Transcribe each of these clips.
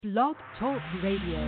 Blog Talk Radio.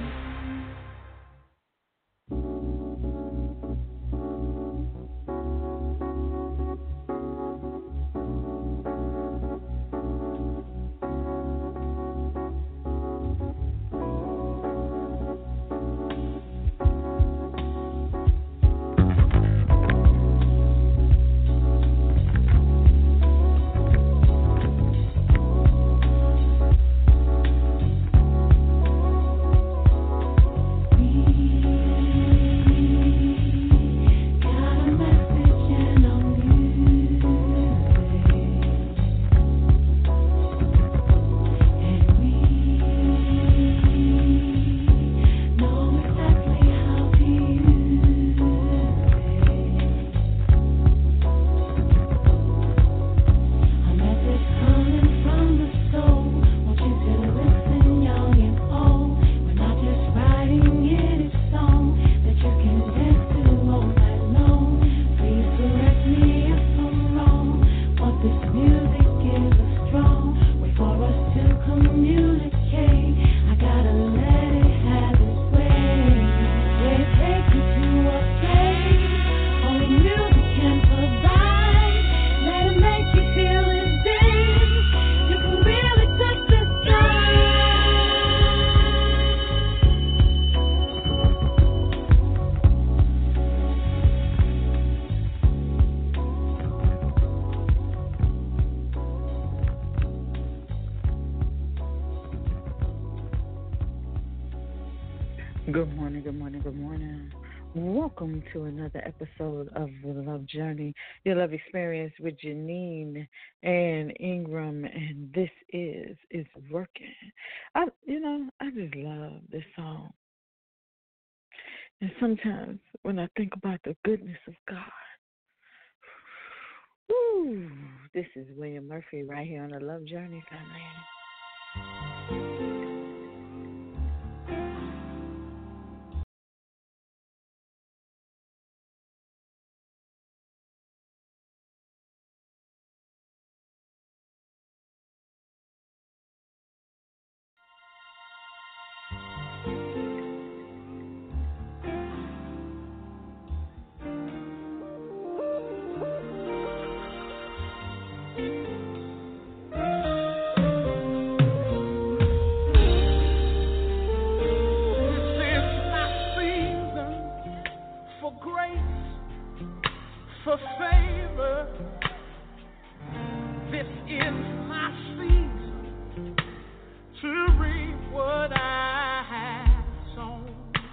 Good morning, good morning, good morning. Welcome to another episode of The Love Journey, your love experience with Janine and Ingram, and this is Working. I just love this song. And sometimes when I think about the goodness of God, woo, this is William Murphy right here on The Love Journey, family. For favor, this is my season to reap what I have sown.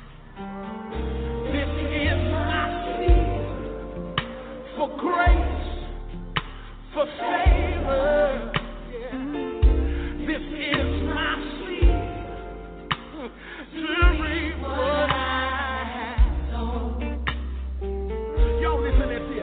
This is my season for grace, for favor. Yeah. This is my season to reap what I have sown. Y'all listen at this.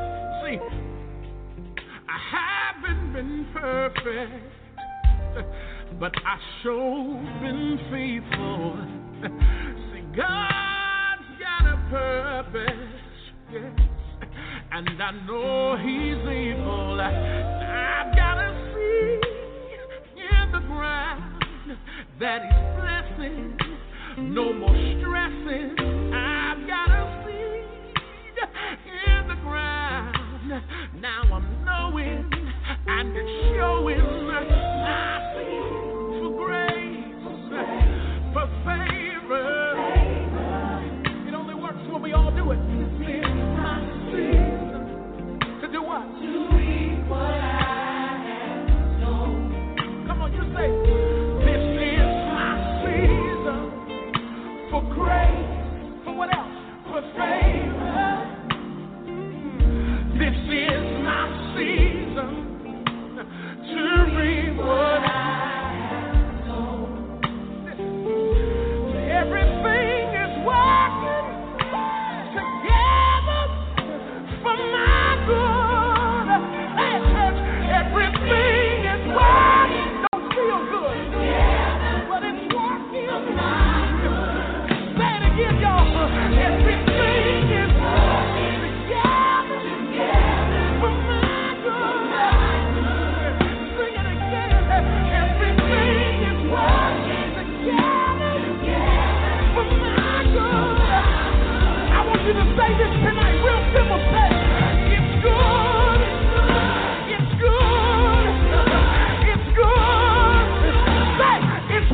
I haven't been perfect, but I sure been faithful. See, God's got a purpose, yes, and I know He's able. I've got a seed in the ground that He's blessing. No more stressing. I've got a seed in the ground. Now I'm knowing and it's showing my seed for grace, for favor. It only works when we all do it. This is my season to do what? To reap what I have sown. Come on, you say, this is my season for grace. For what else? For favor. This is my season to reap what I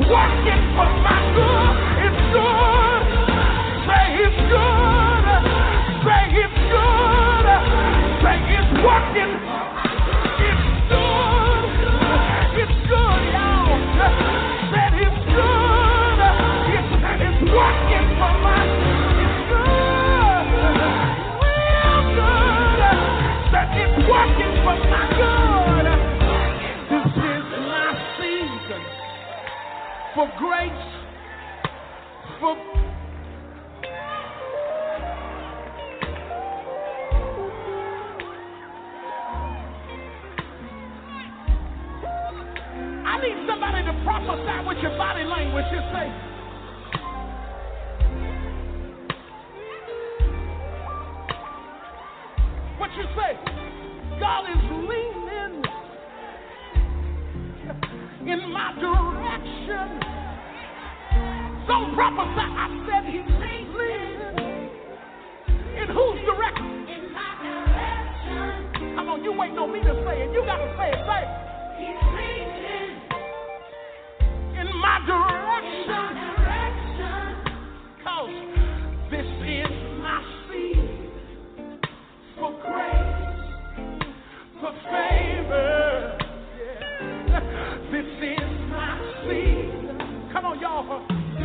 working for my good. It's good. Say it's good. Say it's good. Say it's working. It's good. It's good, y'all. Said it's good. It's working for my good. It's good. Real good. Said it's working for my good. This is my season for grace, for I need somebody to prophesy with your body language. Just say, what you say? God is leaning in my direction. Don't prophesy. I said he's leaning. In whose direction? In my direction. Come on, you waiting on me to say it. You got to say it. Say it. He's leaning in my direction. Cause this is my seed for grace, for favor. Yeah. This is my seed. Come on, y'all.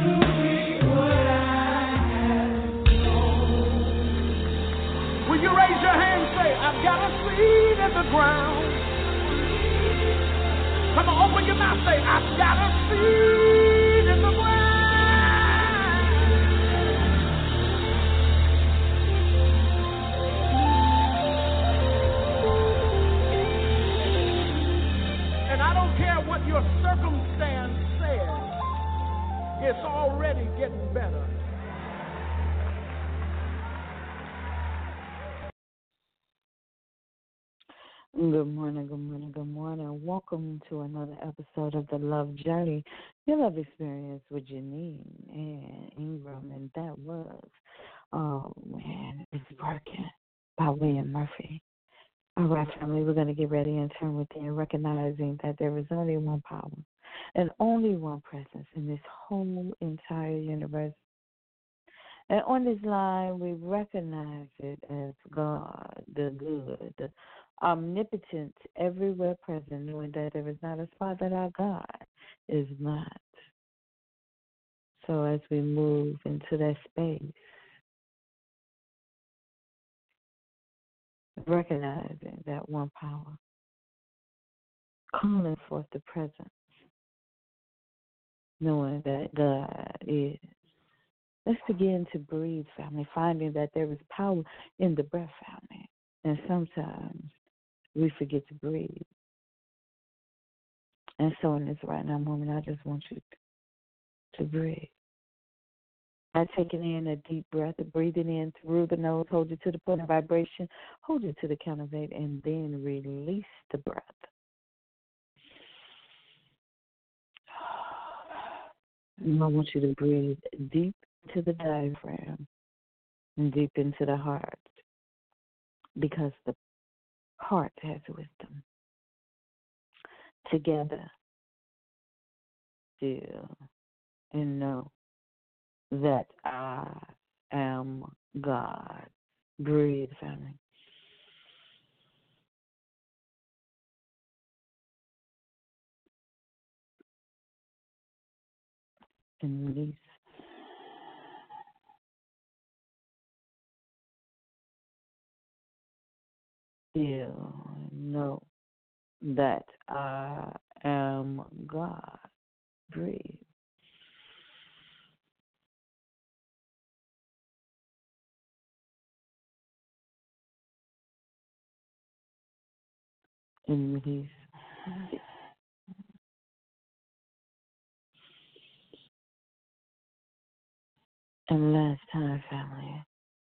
Will you raise your hand and say, I've got a seed in the ground? Come on, open your mouth, say, I've got a seed in the ground. And I don't care what your circumstance says, it's already getting better. Good morning, good morning, good morning. Welcome to another episode of The Love Journey, your love experience with Janine and Ingram. And that was, oh man, It's Working by William Murphy. All right, family, we're going to get ready and turn within, recognizing that there is only one power and only one presence in this whole entire universe. And on this line, we recognize it as God, the good, the omnipotent, everywhere present, knowing that there is not a spot that our God is not. So as we move into that space, recognizing that one power, calling forth the presence, knowing that God is. Let's begin to breathe, family, finding that there is power in the breath, family. And sometimes we forget to breathe. And so in this right now moment, I just want you to breathe. By taking in a deep breath, breathing in through the nose, hold it to the point of vibration, hold it to the count of 8, and then release the breath. And I want you to breathe deep into the diaphragm and deep into the heart, because the heart has wisdom. Together, still, and know that I am God. Breathe, family. And release. Still know that I am God. Breathe. And release. And last time, family,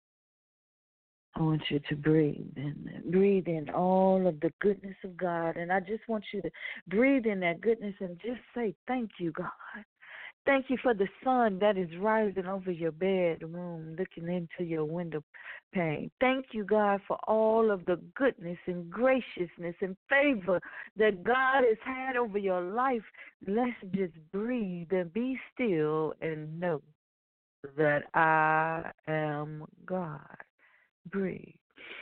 I want you to breathe in all of the goodness of God. And I just want you to breathe in that goodness and just say, thank you, God. thank you for the sun that is rising over your bedroom, looking into your window pane. Thank you, God, for all of the goodness and graciousness and favor that God has had over your life. Let's just breathe and be still and know that I am God. Breathe.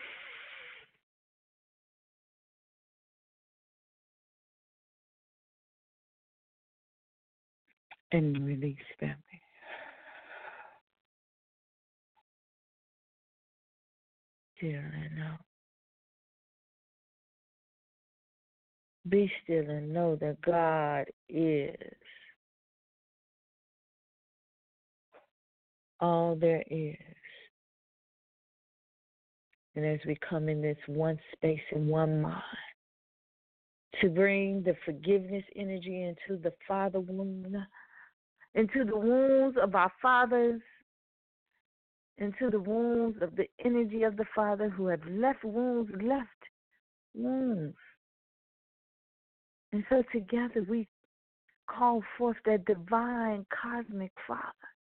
And release, family. Still and know. Be still and know that God is all there is. And as we come in this one space and one mind, to bring the forgiveness energy into the father wound, into the wounds of our fathers, into the wounds of the energy of the Father who have left wounds. And so together we call forth that divine cosmic Father,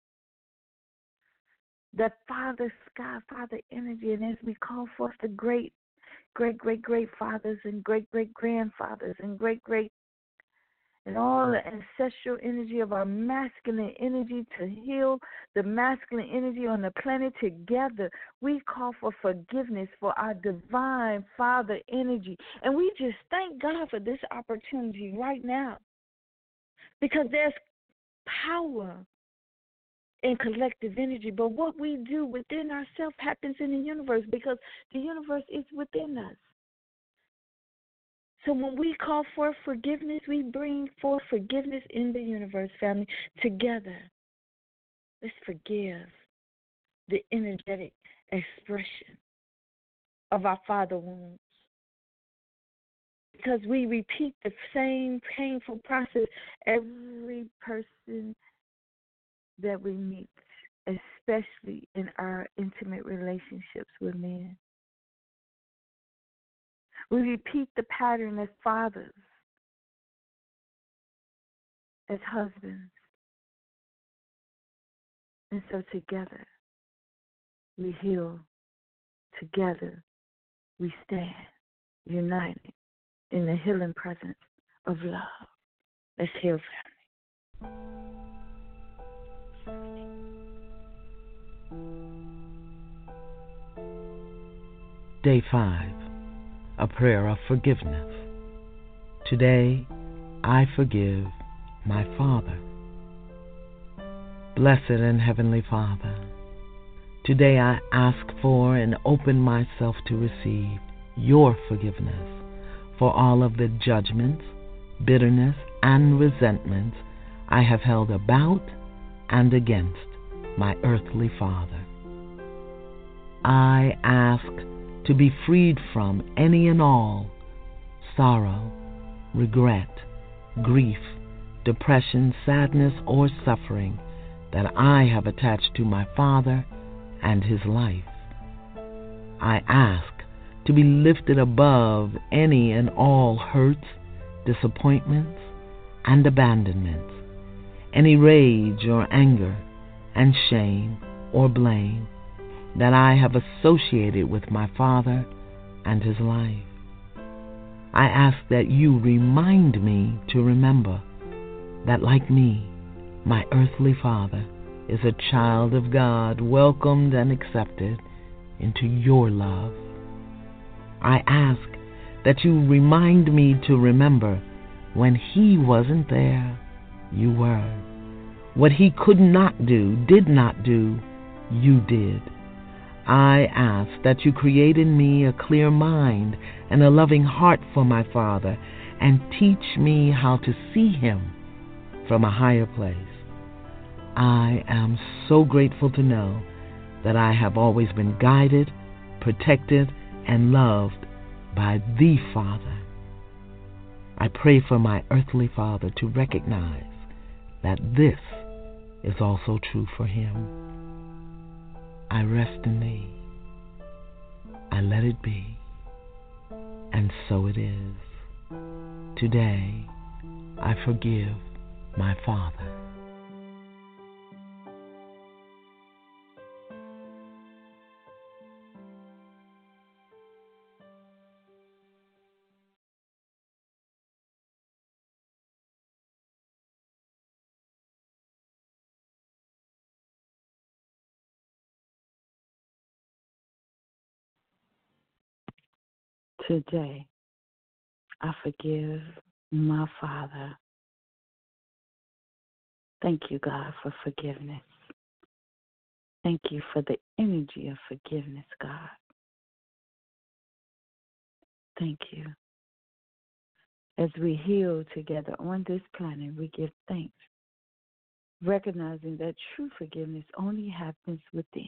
that Father sky, Father energy. And as we call forth the great fathers and great grandfathers and great and all the ancestral energy of our masculine energy to heal the masculine energy on the planet together, we call for forgiveness for our divine Father energy. And we just thank God for this opportunity right now, because there's power in collective energy. But what we do within ourselves happens in the universe, because the universe is within us. So when we call for forgiveness, we bring forth forgiveness in the universe, family. Together, let's forgive the energetic expression of our father wounds. Because we repeat the same painful process every person that we meet, especially in our intimate relationships with men. We repeat the pattern as fathers, as husbands. And so together, we heal. Together, we stand united in the healing presence of love. Let's heal, family. Day 5, a prayer of forgiveness. Today, I forgive my father. Blessed and Heavenly Father, today I ask for and open myself to receive your forgiveness for all of the judgments, bitterness, and resentments I have held about and against my earthly father. I ask to be freed from any and all sorrow, regret, grief, depression, sadness, or suffering that I have attached to my father and his life. I ask to be lifted above any and all hurts, disappointments, and abandonments, any rage or anger and shame or blame that I have associated with my father and his life. I ask that you remind me to remember that, like me, my earthly father is a child of God, welcomed and accepted into your love. I ask that you remind me to remember when he wasn't there, you were. What he could not do, did not do, you did. I ask that you create in me a clear mind and a loving heart for my Father, and teach me how to see him from a higher place. I am so grateful to know that I have always been guided, protected, and loved by the Father. I pray for my earthly father to recognize that this is also true for him. I rest in thee. I let it be. And so it is. Today, I forgive my father. Today, I forgive my father. Thank you, God, for forgiveness. Thank you for the energy of forgiveness, God. Thank you. As we heal together on this planet, we give thanks, recognizing that true forgiveness only happens within.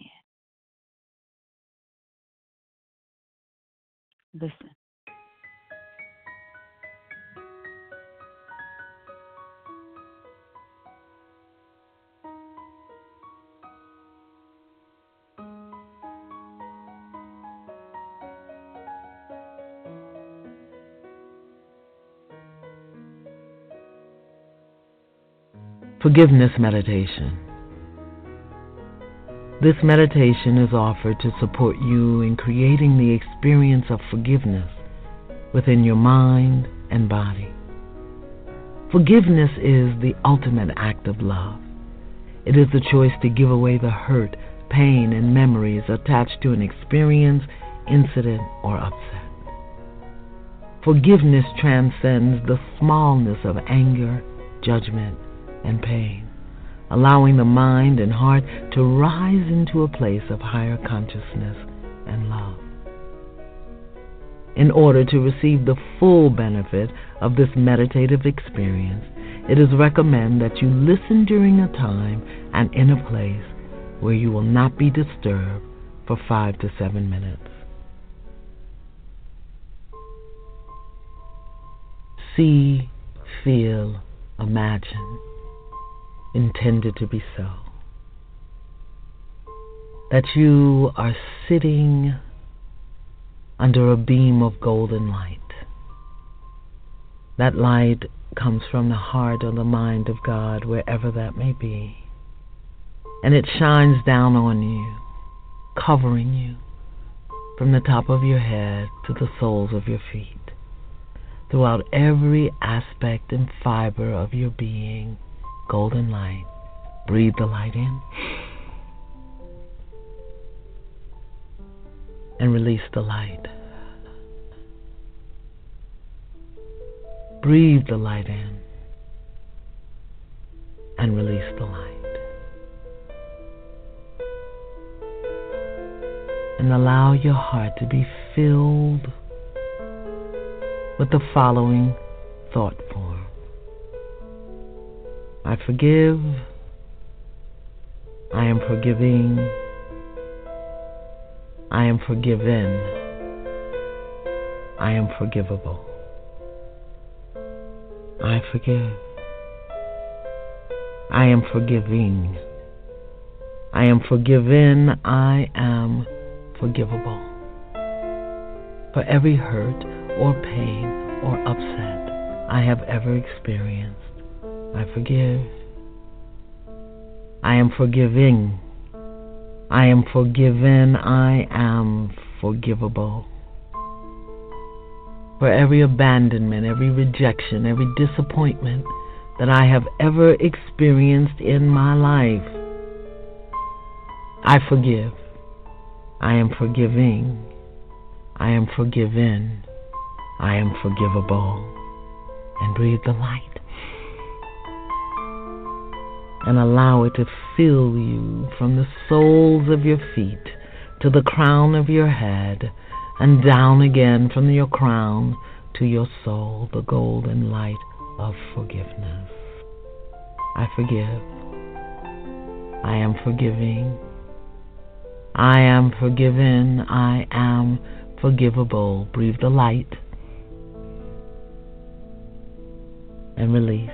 Listen. Forgiveness meditation. This meditation is offered to support you in creating the experience of forgiveness within your mind and body. Forgiveness is the ultimate act of love. It is the choice to give away the hurt, pain, and memories attached to an experience, incident, or upset. Forgiveness transcends the smallness of anger, judgment, and pain, allowing the mind and heart to rise into a place of higher consciousness and love. In order to receive the full benefit of this meditative experience, it is recommended that you listen during a time and in a place where you will not be disturbed for 5 to 7 minutes. See, feel, imagine, intended to be so, that you are sitting under a beam of golden light. That light comes from the heart or the mind of God, wherever that may be, and it shines down on you, covering you from the top of your head to the soles of your feet, throughout every aspect and fiber of your being. Golden light. Breathe the light in and release the light. Breathe the light in and release the light. And allow your heart to be filled with the following thought form. I forgive, I am forgiving, I am forgiven, I am forgivable. I forgive, I am forgiving, I am forgiven, I am forgivable. For every hurt or pain or upset I have ever experienced, I forgive. I am forgiving. I am forgiven. I am forgivable. For every abandonment, every rejection, every disappointment that I have ever experienced in my life, I forgive. I am forgiving. I am forgiven. I am forgivable. And breathe the light. And allow it to fill you from the soles of your feet to the crown of your head, and down again from your crown to your soul, the golden light of forgiveness. I forgive. I am forgiving. I am forgiven. I am forgivable. Breathe the light and release.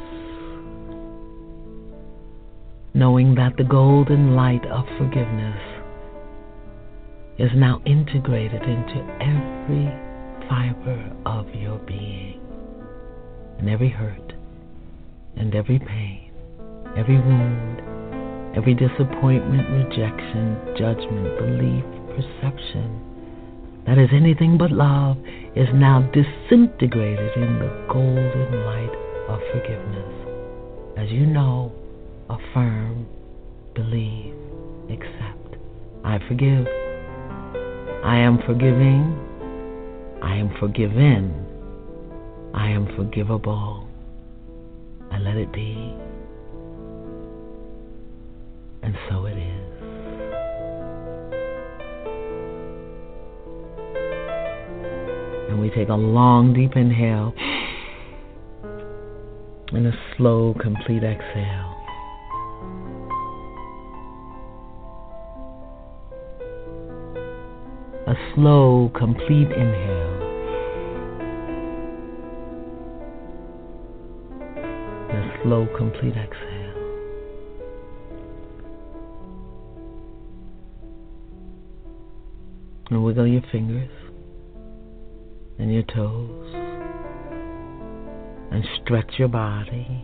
Knowing that the golden light of forgiveness is now integrated into every fiber of your being, and every hurt and every pain, every wound, every disappointment, rejection, judgment, belief, perception that is anything but love is now disintegrated in the golden light of forgiveness. As you know, affirm, believe, accept. I forgive. I am forgiving. I am forgiven. I am forgivable. I let it be. And so it is. And we take a long, deep inhale and a slow, complete exhale. A slow, complete inhale. And a slow, complete exhale. And wiggle your fingers and your toes and stretch your body,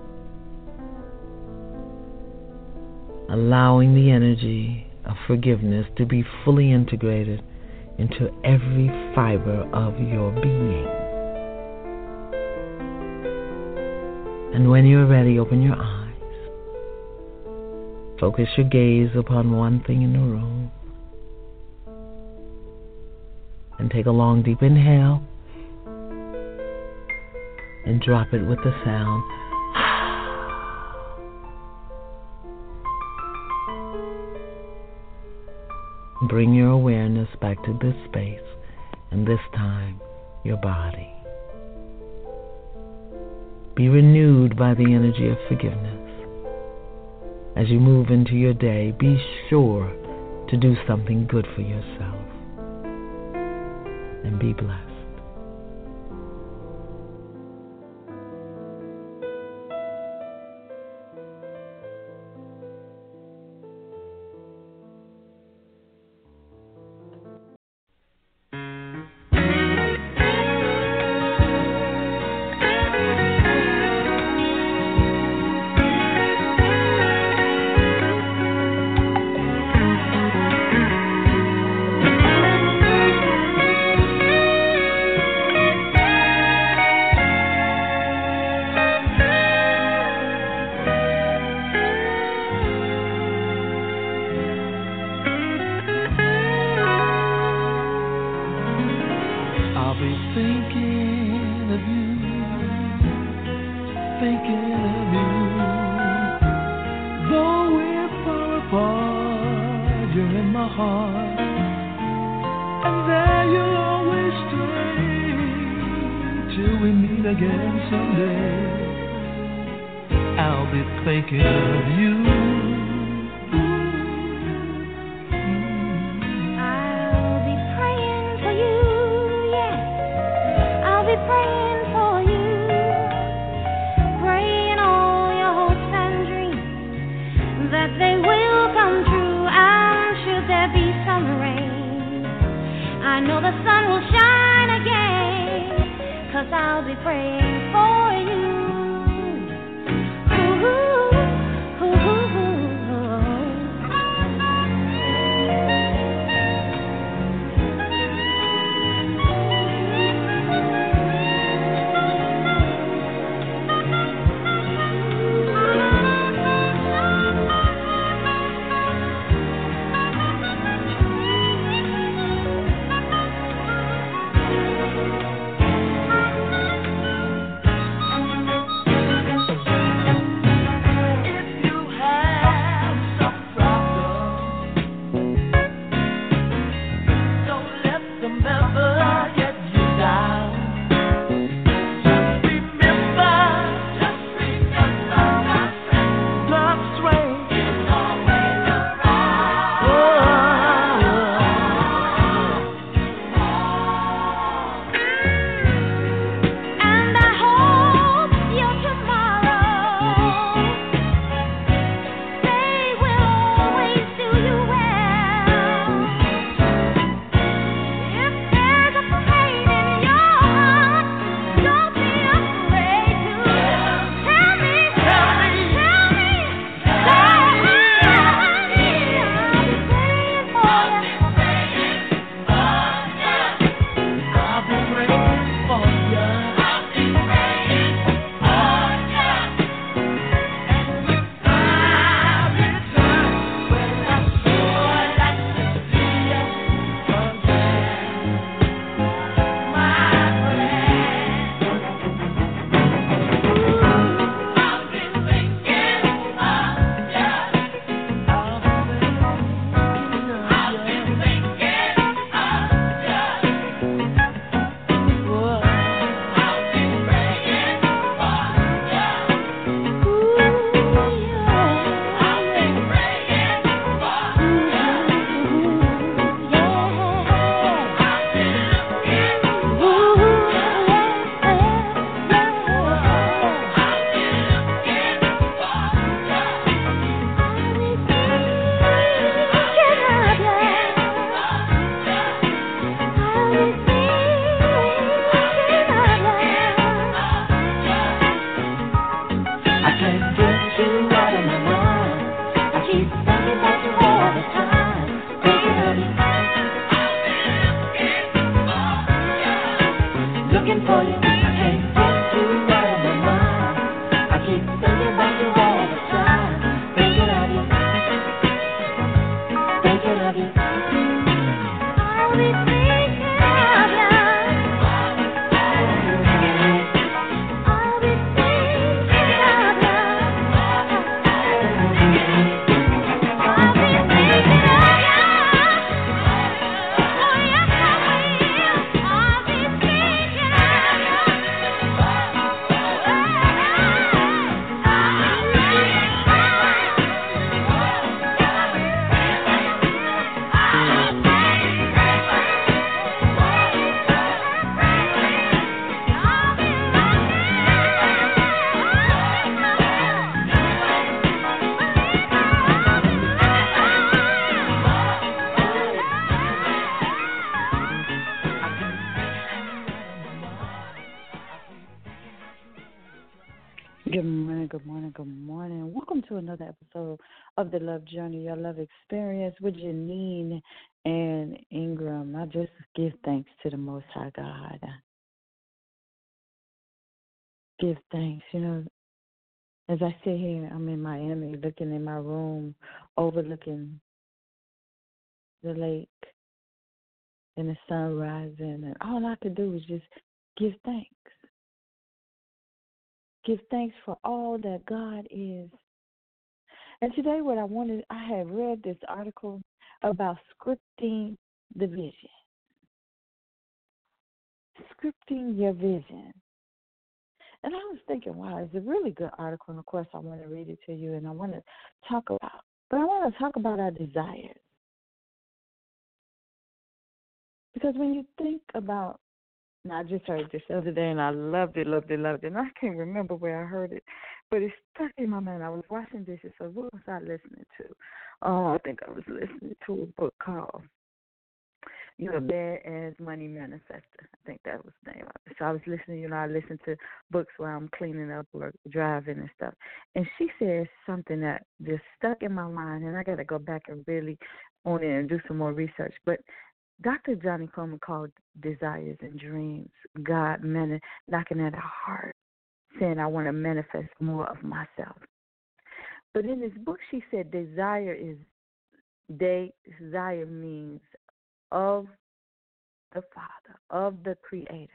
allowing the energy of forgiveness to be fully integrated into every fiber of your being. And when you're ready, open your eyes. Focus your gaze upon one thing in the room. And take a long, deep inhale and drop it with the sound. Bring your awareness back to this space, and this time, your body. Be renewed by the energy of forgiveness. As you move into your day, be sure to do something good for yourself. And be blessed. to another episode of The Love Journey, Your Love Experience with Janine and Ingram. I just give thanks to the Most High God. Give thanks. You know, as I sit here, I'm in Miami looking in my room, overlooking the lake and the sun rising, and all I could do is just give thanks. Give thanks for all that God is. And today I have read this article about scripting the vision. Scripting your vision. And I was thinking, wow, it's a really good article, and of course I want to read it to you, and I want to talk about our desires. Because when you think about, now I just heard this the other day, and I loved it. And I can't remember where I heard it, but it stuck in my mind. I was washing dishes, so what was I listening to? Oh, I think I was listening to a book called You're a Badass Money Manifester. I think that was the name of it. So I was listening, I listen to books while I'm cleaning up or driving and stuff. And she said something that just stuck in my mind, and I got to go back and really on it and do some more research. But Dr. Johnny Coleman called desires and dreams God knocking at our heart, saying, I want to manifest more of myself. But in this book, she said desire means of the Father, of the Creator.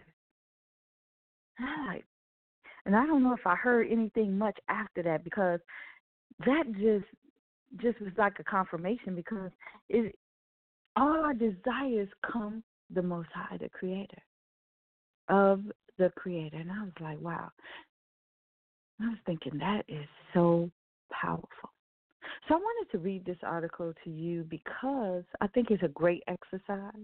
And I don't know if I heard anything much after that, because that just was like a confirmation, because all our desires come the Most High, the Creator, of the Creator. And I was like, wow. I was thinking that is so powerful. So I wanted to read this article to you because I think it's a great exercise.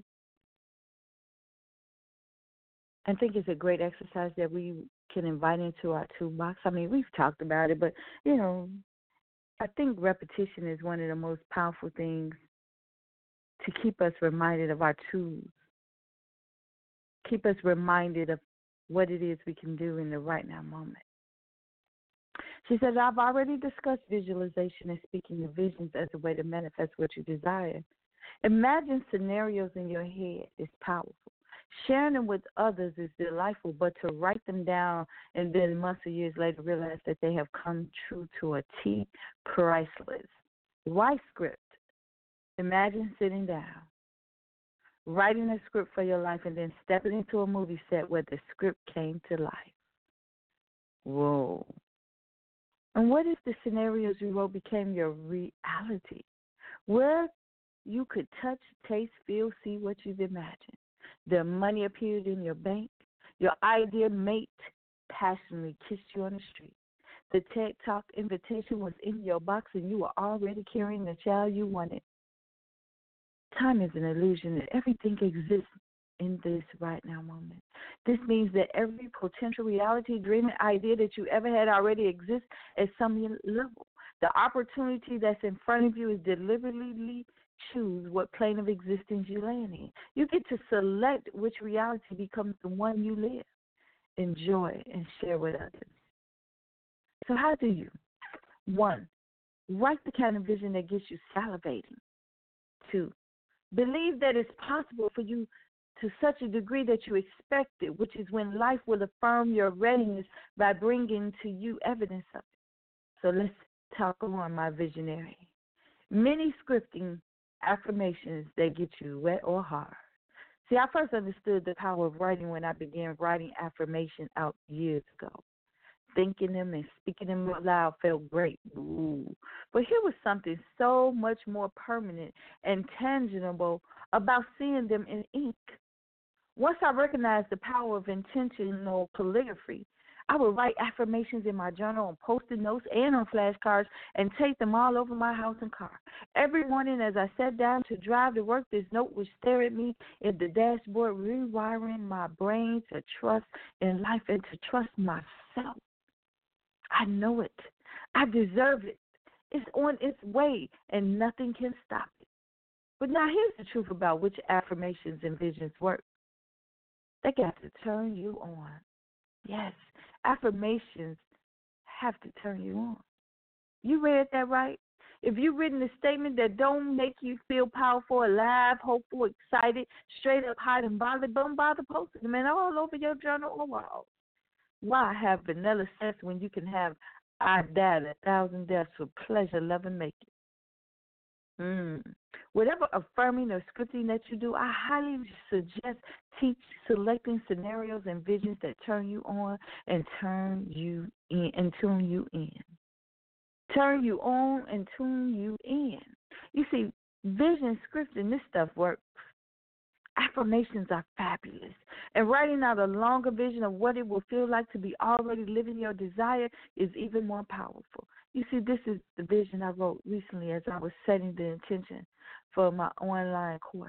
I think it's a great exercise that we can invite into our toolbox. I mean, we've talked about it, but, I think repetition is one of the most powerful things to keep us reminded of our tools, keep us reminded of what it is we can do in the right now moment. She said, I've already discussed visualization and speaking of visions as a way to manifest what you desire. Imagine scenarios in your head is powerful. Sharing them with others is delightful, but to write them down and then months or years later realize that they have come true to a T, priceless. Why script? Imagine sitting down, writing a script for your life, and then stepping into a movie set where the script came to life. Whoa. And what if the scenarios you wrote became your reality, where you could touch, taste, feel, see what you've imagined? The money appeared in your bank. Your ideal mate passionately kissed you on the street. The TED Talk invitation was in your box, and you were already carrying the child you wanted. Time is an illusion, and everything exists in this right now moment. This means that every potential reality, dream, and idea that you ever had already exists at some level. The opportunity that's in front of you is deliberately choose what plane of existence you land in. You get to select which reality becomes the one you live, enjoy, and share with others. So how do you? 1, write the kind of vision that gets you salivating. 2, believe that it's possible for you to such a degree that you expect it, which is when life will affirm your readiness by bringing to you evidence of it. So let's talk on, my visionary. Many scripting affirmations that get you wet or hard. See, I first understood the power of writing when I began writing affirmation out years ago. Thinking them and speaking them out loud felt great. Ooh. But here was something so much more permanent and tangible about seeing them in ink. Once I recognized the power of intentional calligraphy, I would write affirmations in my journal on Post-it notes and on flashcards and tape them all over my house and car. Every morning as I sat down to drive to work, this note would stare at me in the dashboard, rewiring my brain to trust in life and to trust myself. I know it. I deserve it. It's on its way, and nothing can stop it. But now here's the truth about which affirmations and visions work. They got to turn you on. Yes, affirmations have to turn you on. You read that right? If you've written a statement that don't make you feel powerful, alive, hopeful, excited, straight up hot and bothered, don't bother posting them and all over your journal or wall. Why have vanilla sex when you can have I died 1,000 deaths for pleasure, love, and making? Whatever affirming or scripting that you do, I highly suggest selecting scenarios and visions that turn you on and turn you in and tune you in. Turn you on and tune you in. You see, vision scripting, this stuff works. Affirmations are fabulous. And writing out a longer vision of what it will feel like to be already living your desire is even more powerful. You see, this is the vision I wrote recently as I was setting the intention for my online course.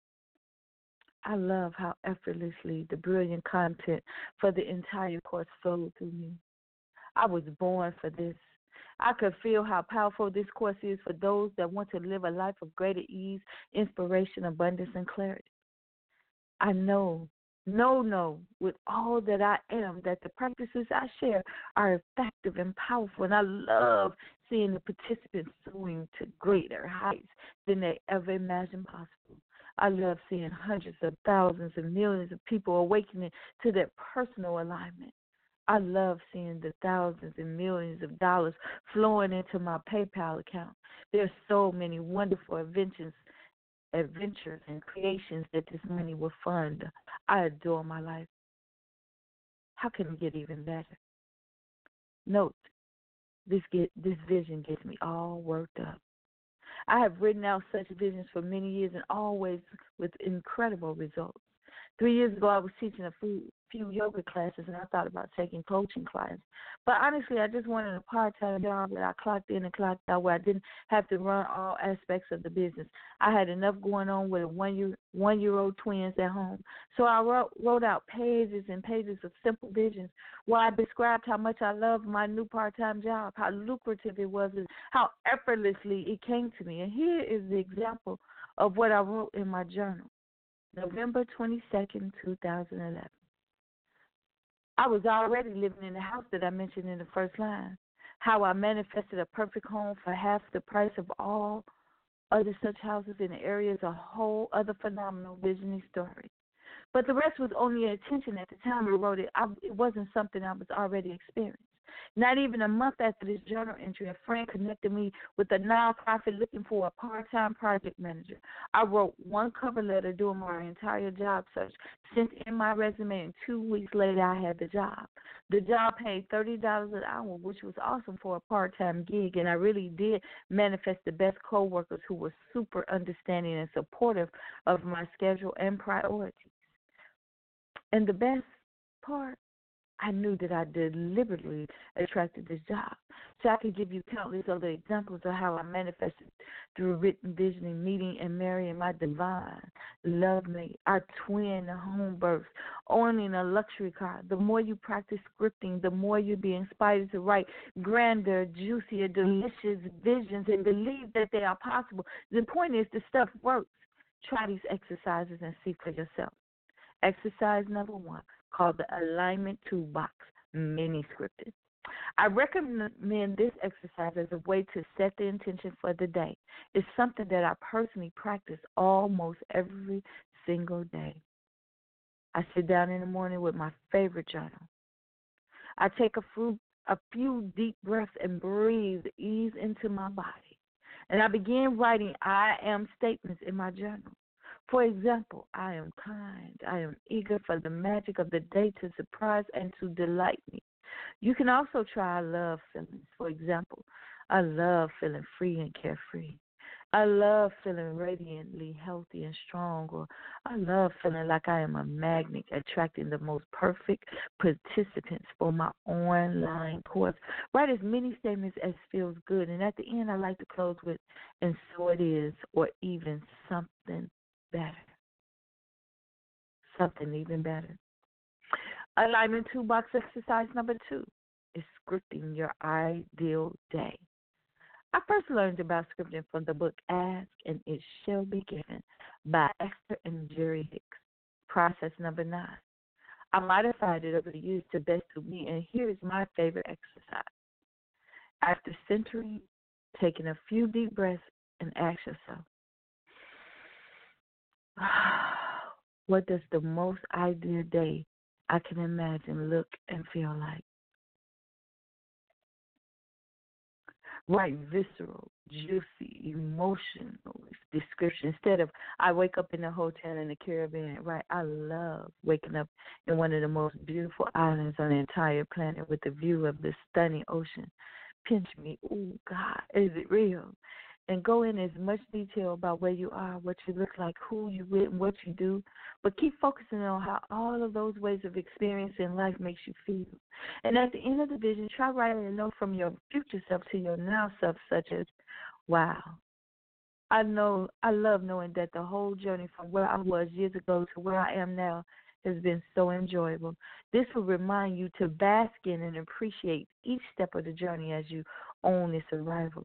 I love how effortlessly the brilliant content for the entire course flowed through me. I was born for this. I could feel how powerful this course is for those that want to live a life of greater ease, inspiration, abundance, and clarity. I know with all that I am that the practices I share are effective and powerful, and I love seeing the participants soaring to greater heights than they ever imagined possible. I love seeing hundreds of thousands and millions of people awakening to their personal alignment. I love seeing the thousands and millions of dollars flowing into my PayPal account. There's so many wonderful adventures and creations that this money will fund. I adore my life. How can it get even better? Note, this vision gets me all worked up. I have written out such visions for many years and always with incredible results. 3 years ago, I was teaching a few yoga classes, and I thought about taking coaching classes. But honestly, I just wanted a part-time job that I clocked in and clocked out, where I didn't have to run all aspects of the business. I had enough going on with one-year-old twins at home. So I wrote out pages and pages of simple visions where I described how much I loved my new part-time job, how lucrative it was, and how effortlessly it came to me. And here is the example of what I wrote in my journal. November 22nd, 2011. I was already living in the house that I mentioned in the first line, how I manifested a perfect home for half the price of all other such houses in the area is a whole other phenomenal visioning story. But the rest was only attention at the time I wrote it. It wasn't something I was already experiencing. Not even a month after this journal entry, a friend connected me with a nonprofit looking for a part-time project manager. I wrote one cover letter during my entire job search, sent in my resume, and 2 weeks later I had the job. The job paid $30 an hour, which was awesome for a part-time gig, and I really did manifest the best coworkers who were super understanding and supportive of my schedule and priorities. And the best part, I knew that I deliberately attracted this job. So I could give you countless other examples of how I manifested through written visioning, meeting and marrying my divine love mate, our twin home births, owning a luxury car. The more you practice scripting, the more you'll be inspired to write grander, juicier, delicious visions and believe that they are possible. The point is the stuff works. Try these exercises and see for yourself. Exercise number 1, called the Alignment Toolbox, mini scripted. I recommend this exercise as a way to set the intention for the day. It's something that I personally practice almost every single day. I sit down in the morning with my favorite journal. I take a few deep breaths and breathe ease into my body. And I begin writing I am statements in my journal. For example, I am kind. I am eager for the magic of the day to surprise and to delight me. You can also try I love feelings. For example, I love feeling free and carefree. I love feeling radiantly healthy and strong. Or I love feeling like I am a magnet attracting the most perfect participants for my online course. Write as many statements as feels good. And at the end, I like to close with, and so it is, or even something better. Something even better. Alignment Toolbox exercise number 2 is scripting your ideal day. I first learned about scripting from the book Ask and It Shall Be Given by Esther and Jerry Hicks. Process number 9. I modified it over the years to best suit me, and here is my favorite exercise. After centering taking a few deep breaths and ask yourself, what does the most ideal day I can imagine look and feel like? Right, visceral, juicy, emotional description. Instead of, I wake up in a hotel in the Caribbean, right? I love waking up in one of the most beautiful islands on the entire planet with a view of the stunning ocean. Pinch me. Oh, God, is it real? And go in as much detail about where you are, what you look like, who you with, and what you do. But keep focusing on how all of those ways of experiencing life makes you feel. And at the end of the vision, try writing a note from your future self to your now self, such as, wow, I love knowing that the whole journey from where I was years ago to where I am now has been so enjoyable. This will remind you to bask in and appreciate each step of the journey as you own its arrival.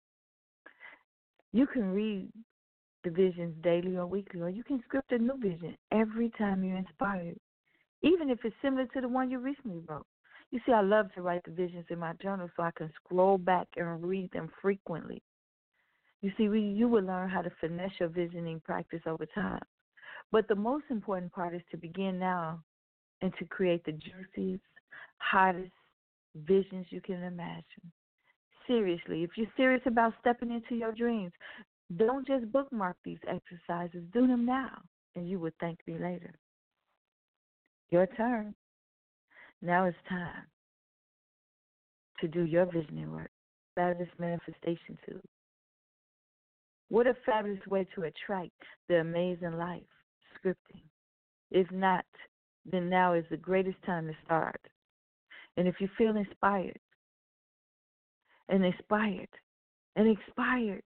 You can read the visions daily or weekly, or you can script a new vision every time you're inspired, even if it's similar to the one you recently wrote. You see, I love to write the visions in my journal so I can scroll back and read them frequently. You see, you will learn how to finesse your visioning practice over time. But the most important part is to begin now and to create the juiciest, hottest visions you can imagine. Seriously, if you're serious about stepping into your dreams, don't just bookmark these exercises. Do them now, and you will thank me later. Your turn. Now it's time to do your visioning work. Fabulous manifestation tool. What a fabulous way to attract the amazing life. Scripting. If not, then now is the greatest time to start. And if you feel inspired, and expired,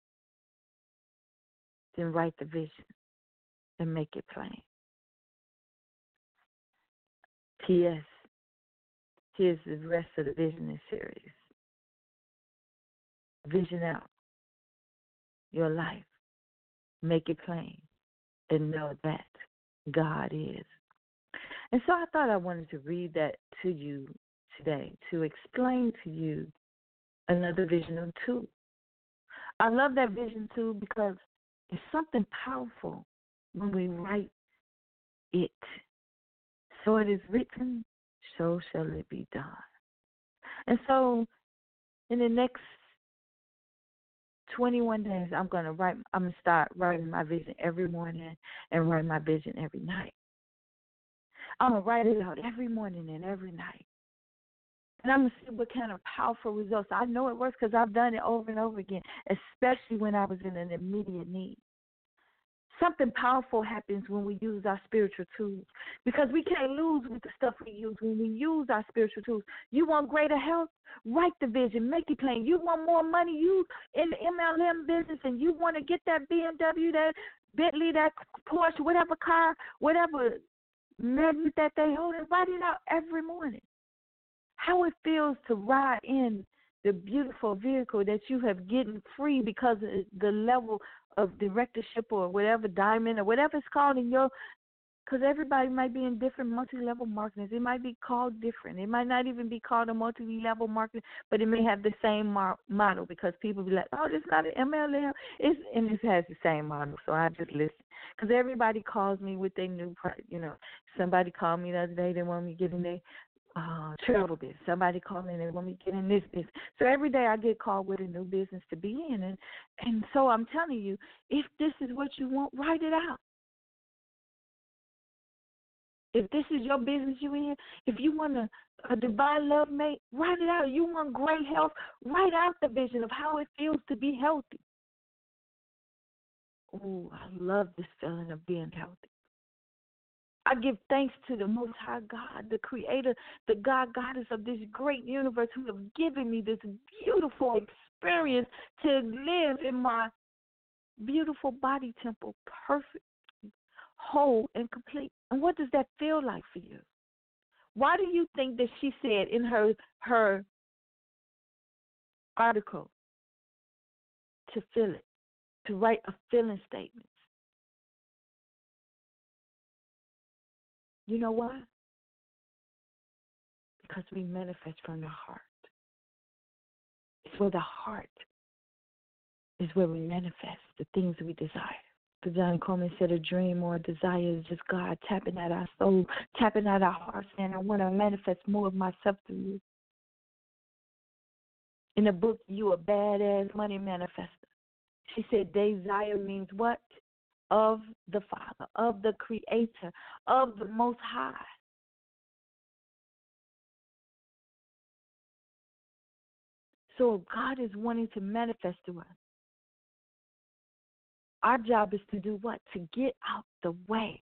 then write the vision and make it plain. P.S. Here's the rest of the visioning series. Vision out your life. Make it plain. And know that God is. And so I thought I wanted to read that to you today to explain to you another vision tool. I love that vision tool because it's something powerful when we write it. So it is written, so shall it be done. And so in the next 21 days, I'm going to start writing my vision every morning and write my vision every night. I'm going to write it out every morning and every night. And I'm going to see what kind of powerful results. I know it works because I've done it over and over again, especially when I was in an immediate need. Something powerful happens when we use our spiritual tools because we can't lose with the stuff we use when we use our spiritual tools. You want greater health? Write the vision. Make it plain. You want more money? You in the MLM business and you want to get that BMW, that Bentley, that Porsche, whatever car, whatever magnet that they hold, and write it out every morning. How it feels to ride in the beautiful vehicle that you have gotten free because of the level of directorship or whatever, diamond or whatever it's called in your, because everybody might be in different multi-level marketings. It might be called different. It might not even be called a multi-level marketing, but it may have the same model because people be like, oh, this is not an MLM. And it has the same model, so I just listen. Because everybody calls me with their new product. Somebody called me the other day. They want me to get in their travel business. Somebody called me and they want me to get in this business. So every day I get called with a new business to be in. And so I'm telling you, if this is what you want, write it out. If this is your business you're in, if you want a divine love mate, write it out. You want great health, write out the vision of how it feels to be healthy. Oh, I love this feeling of being healthy. I give thanks to the Most High God, the Creator, the God, Goddess of this great universe who have given me this beautiful experience to live in my beautiful body temple, perfect, whole, and complete. And what does that feel like for you? Why do you think that she said in her article to feel it, to write a feeling statement? You know why? Because we manifest from the heart. It's where the heart is where we manifest the things we desire. John Coleman said a dream or a desire is just God tapping at our soul, tapping at our heart, saying, I want to manifest more of myself through you. In the book, You a Badass Money Manifester, she said desire means what? Of the Father, of the Creator, of the Most High. So God is wanting to manifest to us. Our job is to do what? To get out the way.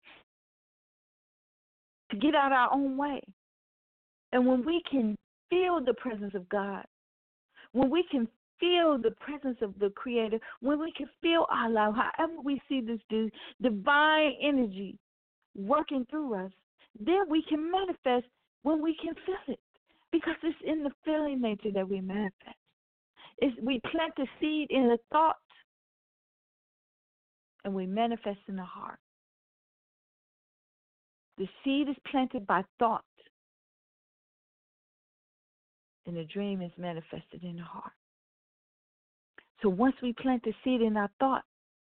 To get out our own way. And when we can feel the presence of God, when we can feel the presence of the Creator, when we can feel our love, however we see this divine energy working through us, then we can manifest when we can feel it. Because it's in the feeling nature that we manifest. We plant the seed in the thought, and we manifest in the heart. The seed is planted by thought, and the dream is manifested in the heart. So once we plant the seed in our thought,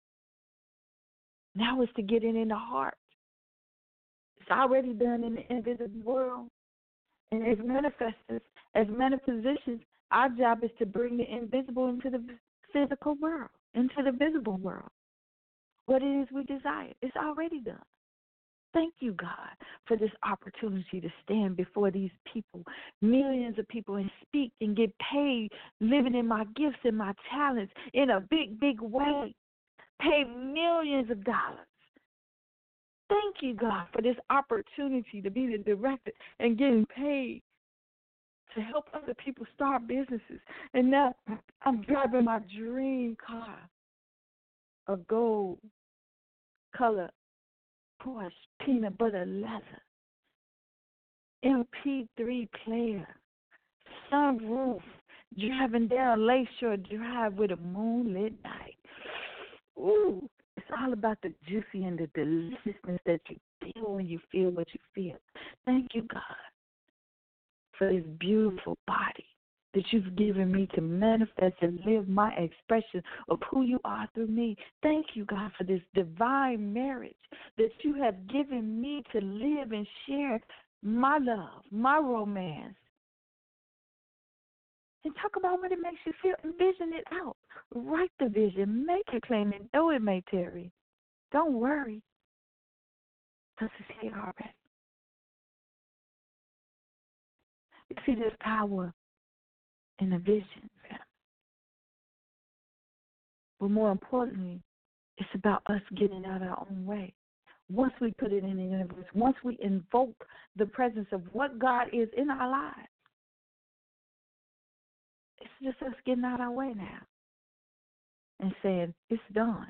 now it's to get it in the heart. It's already done in the invisible world. And as manifestors, as manifestations, our job is to bring the invisible into the physical world, into the visible world. What it is we desire, it's already done. Thank you, God, for this opportunity to stand before these people, millions of people, and speak and get paid, living in my gifts and my talents in a big, big way. Pay millions of dollars. Thank you, God, for this opportunity to be the director and getting paid to help other people start businesses. And now I'm driving my dream car, a gold color Porsche peanut butter leather, MP3 player, sunroof, driving down Lakeshore Drive with a moonlit night. Ooh, it's all about the juicy and the deliciousness that you feel when you feel what you feel. Thank you, God, for this beautiful body that you've given me to manifest and live my expression of who you are through me. Thank you, God, for this divine marriage that you have given me to live and share my love, my romance. And talk about what it makes you feel. Envision it out. Write the vision. Make it plain, and though it may tarry, don't worry, because it's here already. You see, there's power in the vision, family. But more importantly, it's about us getting out our own way. Once we put it in the universe, once we invoke the presence of what God is in our lives, it's just us getting out our way now and saying, it's done.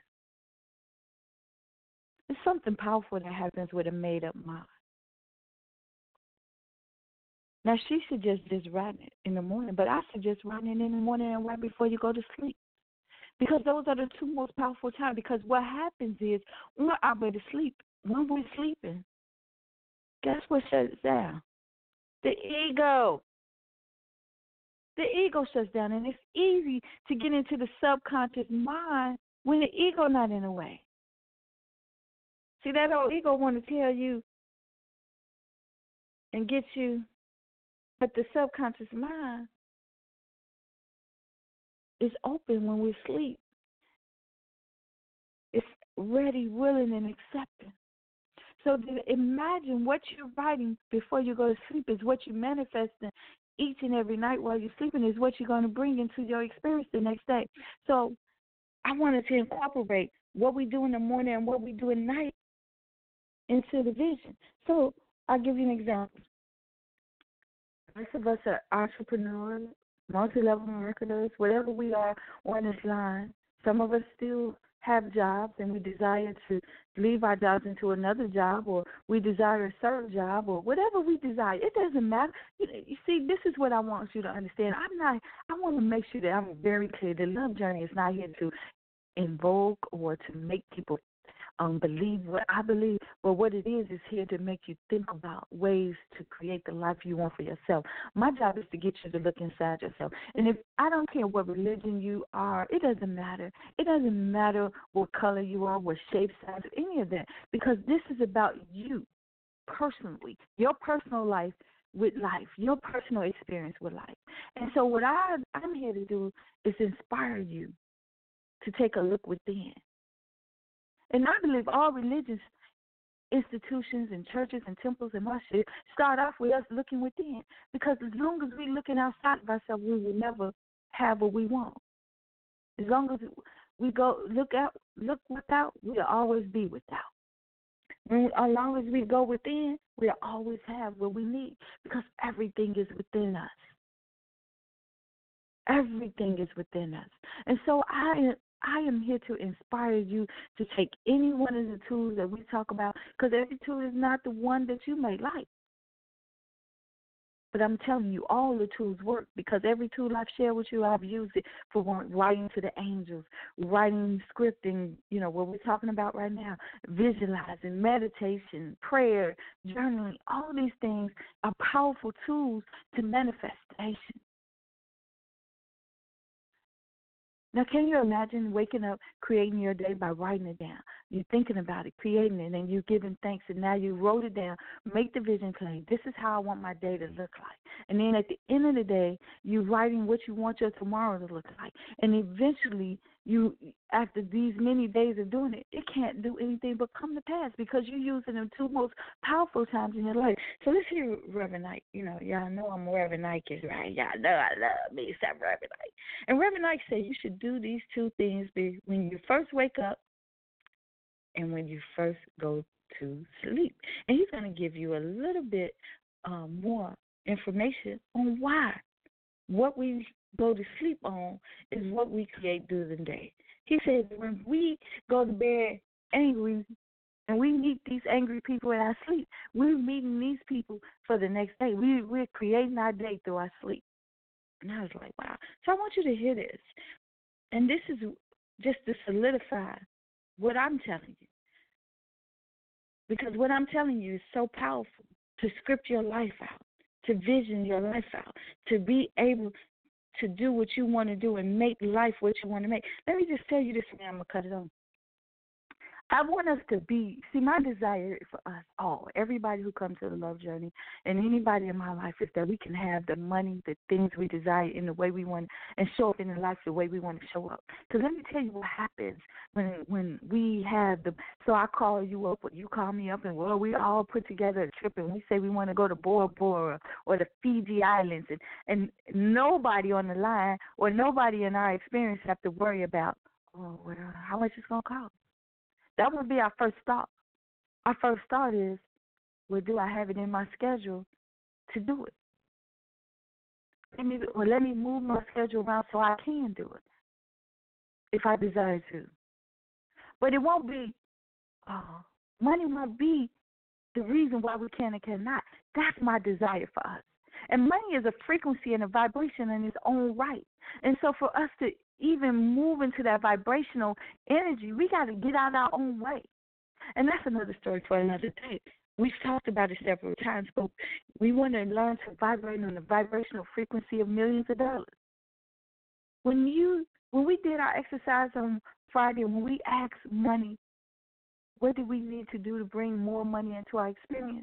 It's something powerful that happens with a made-up mind. Now, she suggests just writing it in the morning, but I suggest writing it in the morning and right before you go to sleep. Because those are the two most powerful times. Because what happens is, when we're out to sleep, when we're sleeping, guess what shuts down? The ego. The ego shuts down, and it's easy to get into the subconscious mind when the ego not in the way. See, that old ego want to tell you and get you, but the subconscious mind is open when we sleep. It's ready, willing, and accepting. So imagine what you're writing before you go to sleep is what you're manifesting each and every night while you're sleeping is what you're going to bring into your experience the next day. So I wanted to incorporate what we do in the morning and what we do at night into the vision. So I'll give you an example. Most of us are entrepreneurs, multi-level marketers, whatever we are on this line. Some of us still have jobs and we desire to leave our jobs into another job, or we desire a certain job, or whatever we desire. It doesn't matter. You see, this is what I want you to understand. I want to make sure that I'm very clear. The Love Journey is not here to invoke or to make people believe what I believe, but what it is here to make you think about ways to create the life you want for yourself. My job is to get you to look inside yourself. And if I don't care what religion you are, it doesn't matter. It doesn't matter what color you are, what shape, size, any of that, because this is about you personally, your personal life with life, your personal experience with life. And so what I'm here to do is inspire you to take a look within. And I believe all religious institutions and churches and temples and mosques start off with us looking within, because as long as we're looking outside of ourselves, we will never have what we want. As long as we go look without, we'll always be without. As long as we go within, we'll always have what we need, because everything is within us. Everything is within us. And so I am here to inspire you to take any one of the tools that we talk about, because every tool is not the one that you may like. But I'm telling you, all the tools work, because every tool I've shared with you, I've used it for writing to the angels, writing, scripting, what we're talking about right now, visualizing, meditation, prayer, journaling. All these things are powerful tools to manifestation. Now, can you imagine waking up, creating your day by writing it down? You're thinking about it, creating it, and you're giving thanks, and now you wrote it down. Make the vision plain. This is how I want my day to look like. And then at the end of the day, you're writing what you want your tomorrow to look like. And eventually, you, after these many days of doing it, it can't do anything but come to pass, because you're using the two most powerful times in your life. So let's hear Reverend Knight. Y'all know I'm Reverend Knight, right? Y'all know I love me some Reverend Knight. And Reverend Knight said you should do these two things when you first wake up and when you first go to sleep. And he's going to give you a little bit more information on why. What we go to sleep on is what we create during the day. He said when we go to bed angry and we meet these angry people in our sleep, we're meeting these people for the next day. We're creating our day through our sleep. And I was like, wow. So I want you to hear this. And this is just to solidify what I'm telling you. Because what I'm telling you is so powerful, to script your life out, to vision your life out, to be able to do what you want to do and make life what you want to make. Let me just tell you this, and I'm going to cut it on. I want us to my desire for us all, everybody who comes to the Love Journey, and anybody in my life, is that we can have the money, the things we desire in the way we want, and show up in the life the way we want to show up. Because let me tell you what happens when we have so I call you up, or you call me up, and we all put together a trip, and we say we want to go to Bora Bora or the Fiji Islands, and nobody on the line or nobody in our experience have to worry about, how much it's going to cost. That would be our first thought. Our first thought is, do I have it in my schedule to do it? Let me move my schedule around so I can do it, if I desire to. But it won't be, money won't be the reason why we can and cannot. That's my desire for us. And money is a frequency and a vibration in its own right. And so for us to even move into that vibrational energy, we got to get out our own way. And that's another story for another day. We've talked about it several times, but we want to learn to vibrate on the vibrational frequency of millions of dollars. When we did our exercise on Friday, when we asked money, what do we need to do to bring more money into our experience?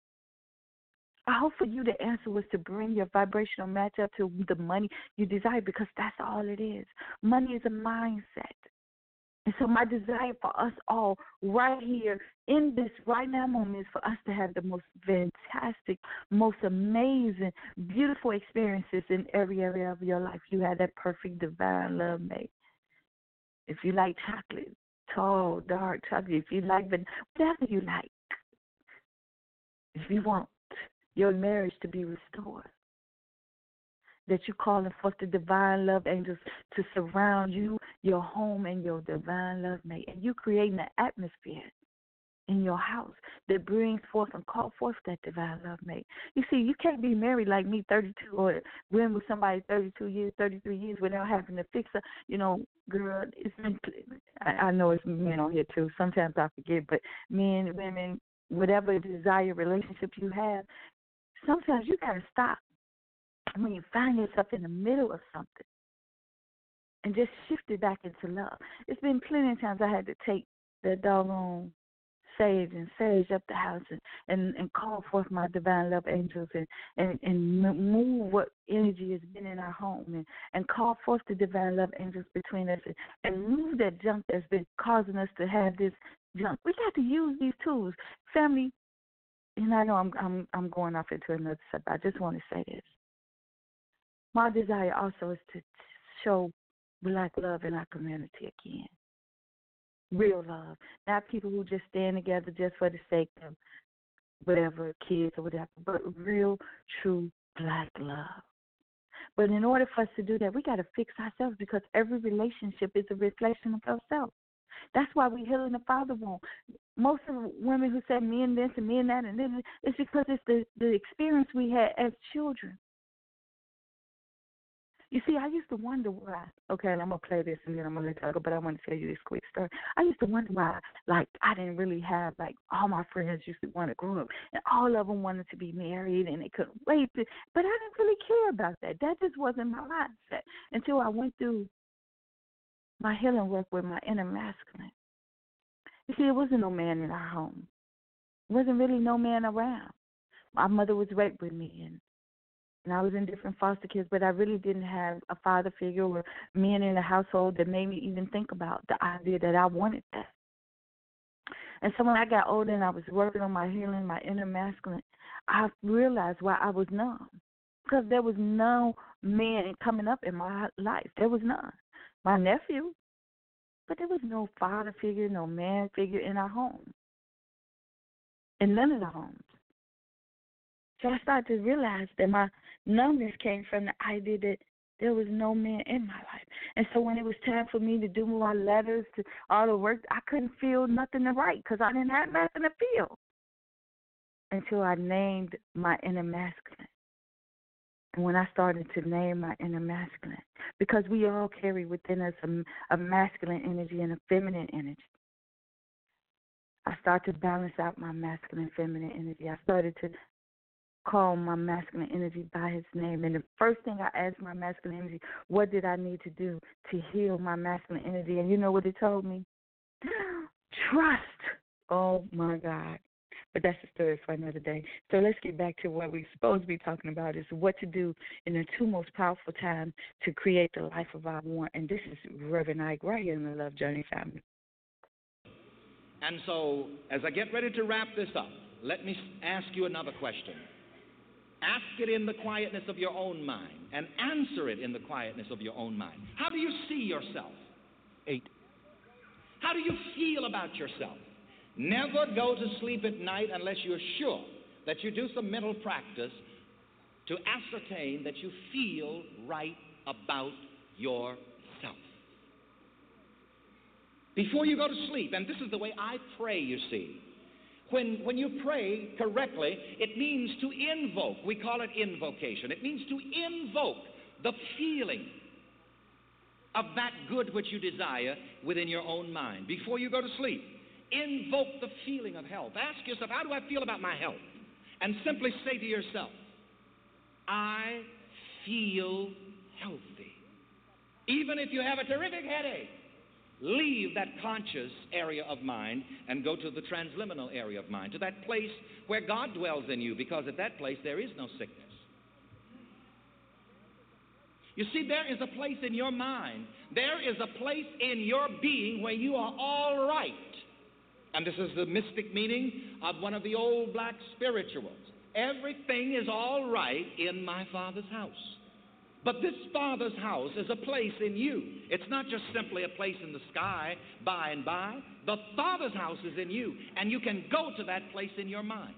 I hope for you the answer was to bring your vibrational match up to the money you desire, because that's all it is. Money is a mindset. And so my desire for us all right here in this right now moment is for us to have the most fantastic, most amazing, beautiful experiences in every area of your life. You have that perfect divine love mate. If you like chocolate, tall, dark chocolate, if you like whatever you like, if you want your marriage to be restored, that you're calling forth the divine love angels to surround you, your home, and your divine love mate. And you creating an atmosphere in your house that brings forth and call forth that divine love mate. You see, you can't be married like me, 32, or been with somebody 32 years, 33 years without having to fix a, girl, it's been, I know it's men on here too. Sometimes I forget, but men, women, whatever desired relationship you have, sometimes you got to stop when you find yourself in the middle of something and just shift it back into love. It's been plenty of times I had to take that doggone sage up the house and call forth my divine love angels and move what energy has been in our home and call forth the divine love angels between us and move that junk that's been causing us to have this junk. We got to use these tools. Family, and I know I'm going off into another subject. I just want to say this. My desire also is to show Black love in our community again. Real love. Not people who just stand together just for the sake of whatever, kids or whatever, but real, true Black love. But in order for us to do that, we got to fix ourselves because every relationship is a reflection of ourselves. That's why we heal in the father womb. Most of the women who say me and this and me and that and this, it's because it's the experience we had as children. You see, I used to wonder why. Okay, and I'm going to play this and then I'm going to let you go, but I want to tell you this quick story. I used to wonder why, I didn't really have, all my friends used to want to grow up, and all of them wanted to be married, and they couldn't wait to, but I didn't really care about that. That just wasn't my mindset until I went through my healing work with my inner masculine. You see, there wasn't no man in our home. There wasn't really no man around. My mother was raped with me, and I was in different foster kids, but I really didn't have a father figure or men in the household that made me even think about the idea that I wanted that. And so when I got older and I was working on my healing, my inner masculine, I realized why I was numb. Because there was no man coming up in my life. There was none. My nephew, but there was no father figure, no man figure in our home, in none of the homes. So I started to realize that my numbness came from the idea that there was no man in my life. And so when it was time for me to do my letters, to all the work, I couldn't feel nothing to write because I didn't have nothing to feel until I named my inner masculine. And when I started to name my inner masculine, because we all carry within us a masculine energy and a feminine energy, I started to balance out my masculine, feminine energy. I started to call my masculine energy by his name. And the first thing I asked my masculine energy, what did I need to do to heal my masculine energy? And you know what it told me? Trust. Oh, my God. But that's the story for another day. So let's get back to what we're supposed to be talking about is what to do in the two most powerful times to create the life of our want. And this is Reverend Ike right here in the Love Journey family. And so as I get ready to wrap this up, let me ask you another question. Ask it in the quietness of your own mind and answer it in the quietness of your own mind. How do you see yourself? 8. How do you feel about yourself? Never go to sleep at night unless you're sure that you do some mental practice to ascertain that you feel right about yourself. Before you go to sleep, and this is the way I pray, you see. When you pray correctly, it means to invoke. We call it invocation. It means to invoke the feeling of that good which you desire within your own mind. Before you go to sleep, invoke the feeling of health. Ask yourself, how do I feel about my health? And simply say to yourself, I feel healthy. Even if you have a terrific headache, leave that conscious area of mind and go to the transliminal area of mind, to that place where God dwells in you, because at that place there is no sickness. You see, there is a place in your mind, there is a place in your being where you are all right. And this is the mystic meaning of one of the old black spirituals. Everything is all right in my Father's house. But this Father's house is a place in you. It's not just simply a place in the sky by and by. The Father's house is in you, and you can go to that place in your mind.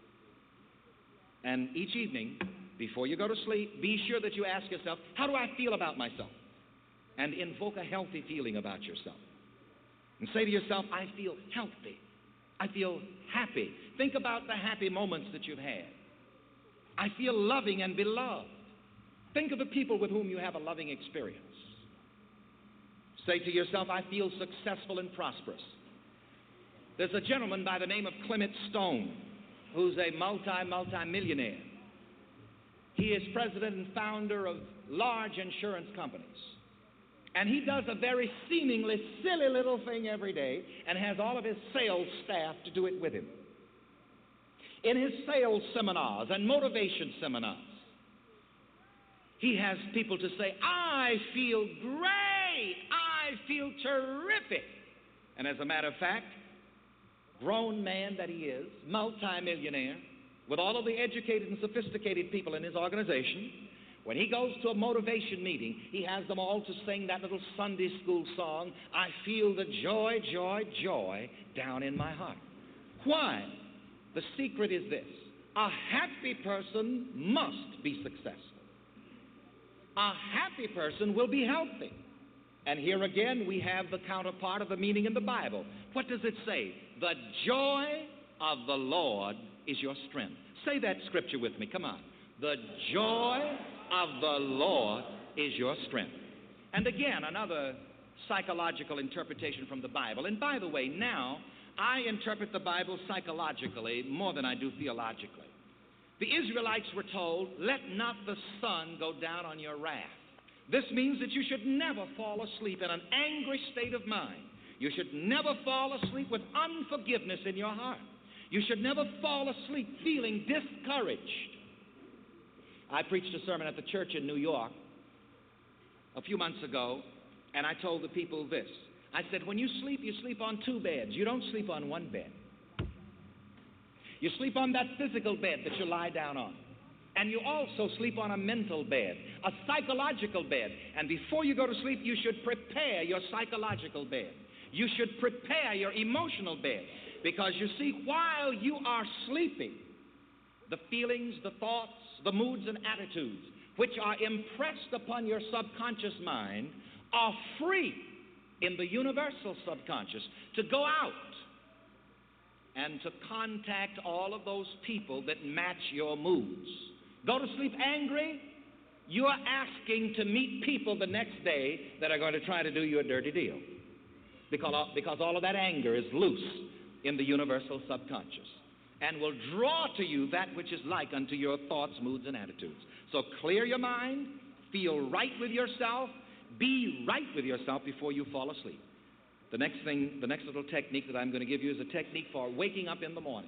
And each evening, before you go to sleep, be sure that you ask yourself, how do I feel about myself? And invoke a healthy feeling about yourself. And say to yourself, I feel healthy. I feel happy. Think about the happy moments that you've had. I feel loving and beloved. Think of the people with whom you have a loving experience. Say to yourself, I feel successful and prosperous. There's a gentleman by the name of Clement Stone who's a multi-millionaire. He is president and founder of large insurance companies. And he does a very seemingly silly little thing every day and has all of his sales staff to do it with him. In his sales seminars and motivation seminars, he has people to say, I feel great, I feel terrific. And as a matter of fact, grown man that he is, multimillionaire, with all of the educated and sophisticated people in his organization, when he goes to a motivation meeting, he has them all to sing that little Sunday school song, I feel the joy, joy, joy down in my heart. Why? The secret is this. A happy person must be successful. A happy person will be healthy. And here again we have the counterpart of the meaning in the Bible. What does it say? The joy of the Lord is your strength. Say that scripture with me. Come on. The joy of the Lord is your strength. And again, another psychological interpretation from the Bible. And by the way, now I interpret the Bible psychologically more than I do theologically. The Israelites were told, let not the sun go down on your wrath. This means that you should never fall asleep in an angry state of mind. You should never fall asleep with unforgiveness in your heart. You should never fall asleep feeling discouraged. I preached a sermon at the church in New York a few months ago, and I told the people this. I said, when you sleep on two beds. You don't sleep on one bed. You sleep on that physical bed that you lie down on. And you also sleep on a mental bed, a psychological bed. And before you go to sleep, you should prepare your psychological bed. You should prepare your emotional bed. Because you see, while you are sleeping, the feelings, the thoughts, the moods and attitudes which are impressed upon your subconscious mind are free in the universal subconscious to go out and to contact all of those people that match your moods. Go to sleep angry, you are asking to meet people the next day that are going to try to do you a dirty deal. Because all of that anger is loose in the universal subconscious and will draw to you that which is like unto your thoughts, moods, and attitudes. So clear your mind, feel right with yourself, be right with yourself before you fall asleep. The next little technique that I'm going to give you is a technique for waking up in the morning.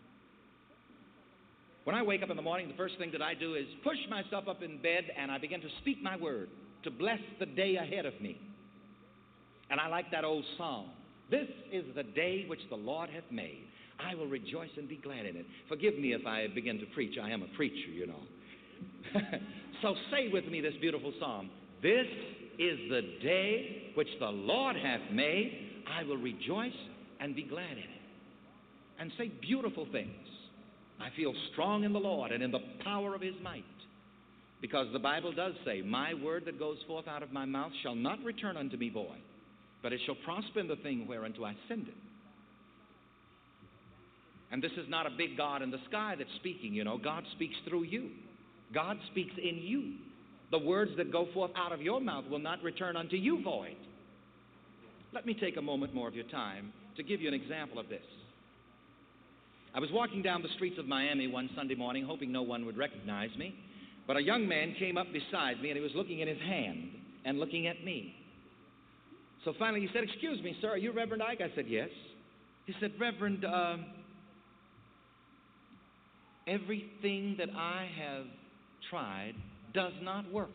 When I wake up in the morning, the first thing that I do is push myself up in bed and I begin to speak my word to bless the day ahead of me. And I like that old song. This is the day which the Lord hath made. I will rejoice and be glad in it. Forgive me if I begin to preach. I am a preacher, you know. So say with me this beautiful psalm. This is the day which the Lord hath made. I will rejoice and be glad in it. And say beautiful things. I feel strong in the Lord and in the power of his might. Because the Bible does say, my word that goes forth out of my mouth shall not return unto me void, but it shall prosper in the thing whereunto I send it. And this is not a big God in the sky that's speaking, you know. God speaks through you. God speaks in you. The words that go forth out of your mouth will not return unto you void. Let me take a moment more of your time to give you an example of this. I was walking down the streets of Miami one Sunday morning, hoping no one would recognize me, but a young man came up beside me and he was looking in his hand and looking at me. So finally he said, excuse me, sir, are you Reverend Ike? I said, yes. He said, Reverend, everything that I have tried does not work.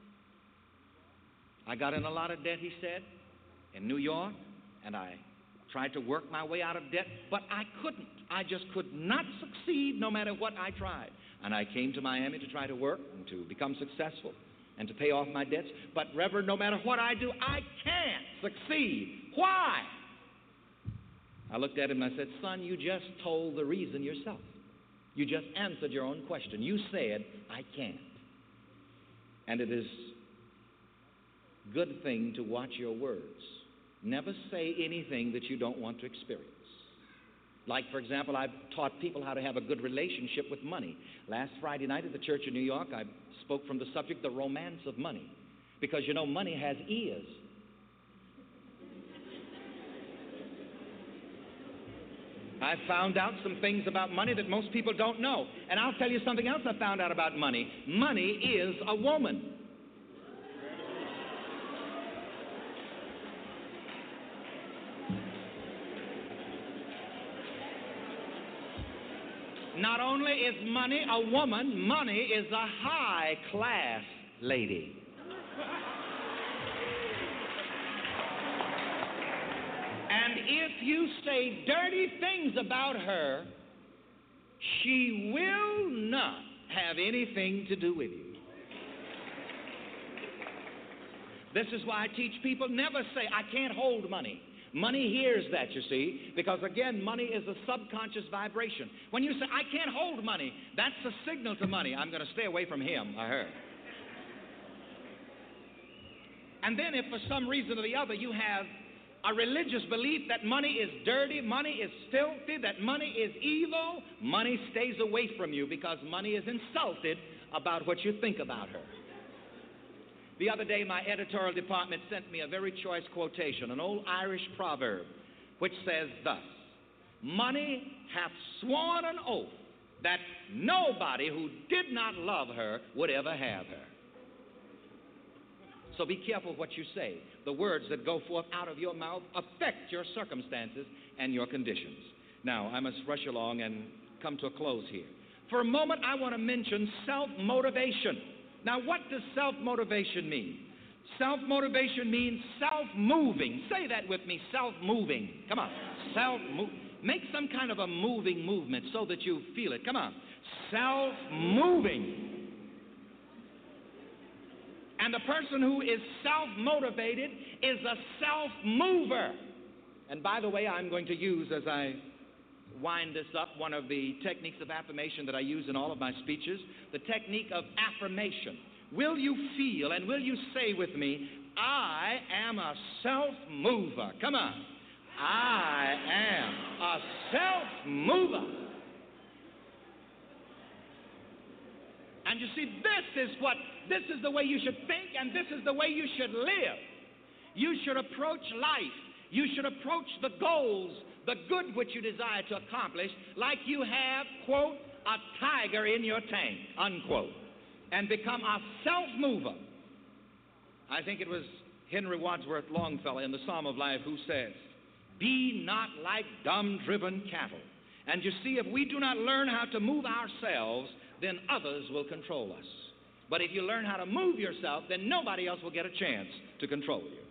I got in a lot of debt, he said, in New York, and I tried to work my way out of debt, but I couldn't. I just could not succeed no matter what I tried. And I came to Miami to try to work and to become successful and to pay off my debts. But Reverend, no matter what I do, I can't succeed. Why? I looked at him and I said, son, you just told the reason yourself. You just answered your own question. You said, I can't. And it is a good thing to watch your words. Never say anything that you don't want to experience. Like, for example, I've taught people how to have a good relationship with money. Last Friday night at the church in New York, I spoke from the subject, the romance of money. Because, you know, money has ears. I found out some things about money that most people don't know. And I'll tell you something else I found out about money. Money is a woman. Not only is money a woman, money is a high-class lady. And if you say dirty things about her, she will not have anything to do with you. This is why I teach people never say, I can't hold money. Money hears that, you see, because again, money is a subconscious vibration. When you say, I can't hold money, that's a signal to money. I'm going to stay away from him or her. And then if for some reason or the other you have a religious belief that money is dirty, money is filthy, that money is evil, money stays away from you because money is insulted about what you think about her. The other day, my editorial department sent me a very choice quotation, an old Irish proverb, which says thus, money hath sworn an oath that nobody who did not love her would ever have her. So be careful what you say. The words that go forth out of your mouth affect your circumstances and your conditions. Now, I must rush along and come to a close here. For a moment, I want to mention self-motivation. Now, what does self-motivation mean? Self-motivation means self-moving. Say that with me, self-moving. Come on, self-move. Make some kind of a moving movement so that you feel it. Come on, self-moving. And the person who is self-motivated is a self-mover. And by the way, I'm going to use, as I wind this up, one of the techniques of affirmation that I use in all of my speeches, the technique of affirmation. Will you feel and will you say with me, I am a self-mover? Come on. I am a self-mover. And you see, this is the way you should think, and this is the way you should live. You should approach life. You should approach the goals, the good which you desire to accomplish, like you have, quote, a tiger in your tank, unquote, and become a self-mover. I think it was Henry Wadsworth Longfellow in the Psalm of Life who says, be not like dumb-driven cattle. And you see, if we do not learn how to move ourselves, then others will control us. But if you learn how to move yourself, then nobody else will get a chance to control you.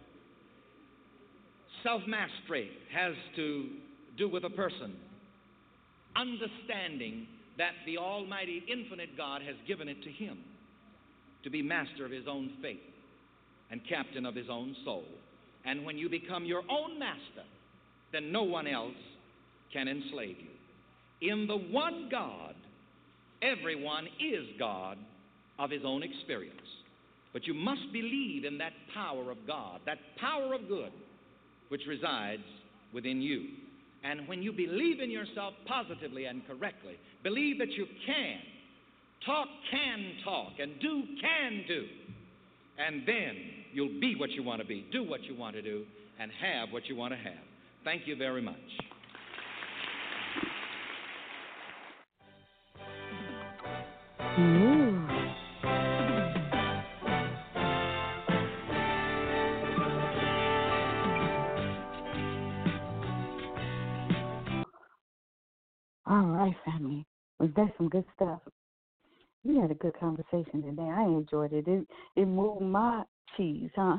Self-mastery has to do with a person understanding that the Almighty Infinite God has given it to him to be master of his own fate and captain of his own soul. And when you become your own master, then no one else can enslave you. In the one God, everyone is God of his own experience. But you must believe in that power of God, that power of good, which resides within you. And when you believe in yourself positively and correctly, believe that you can talk, and do can do, and then you'll be what you want to be, do what you want to do, and have what you want to have. Thank you very much. All right, family. Was that some good stuff? We had a good conversation today. I enjoyed it. It moved my cheese, huh?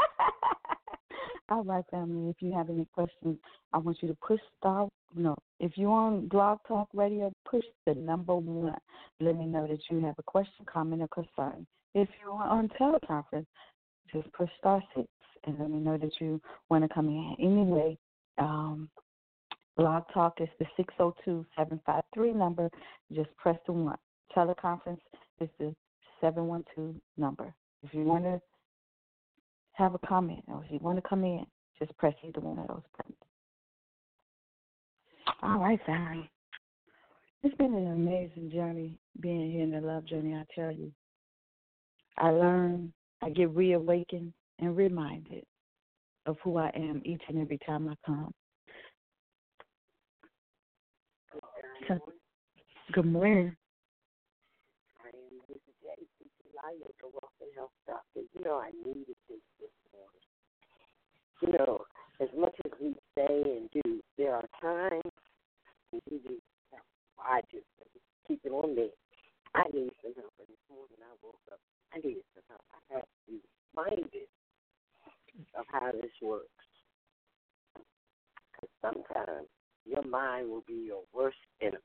All right, family. If you have any questions, I want you to push star. No, if you're on Blog Talk Radio, push the number 1. Let me know that you have a question, comment, or concern. If you're on teleconference, just push star 6 and let me know that you want to come in. Anyway, Blog Talk is the 602-753 number. Just press the 1. Teleconference is the 712 number. If you want to have a comment or if you want to come in, just press either one of those buttons. All right, family. It's been an amazing journey being here in the Love Journey, I tell you. I learn, I get reawakened and reminded of who I am each and every time I come. Good morning. I am Lisa J. Lions for Wealth and Health Doctor. You know, I needed this morning. You know, as much as we say and do, there are times when we do. I just keep it on me. I need some help. And this morning I woke up. I needed some help. I had to be reminded of how this works. Because sometimes your mind will be your worst enemy.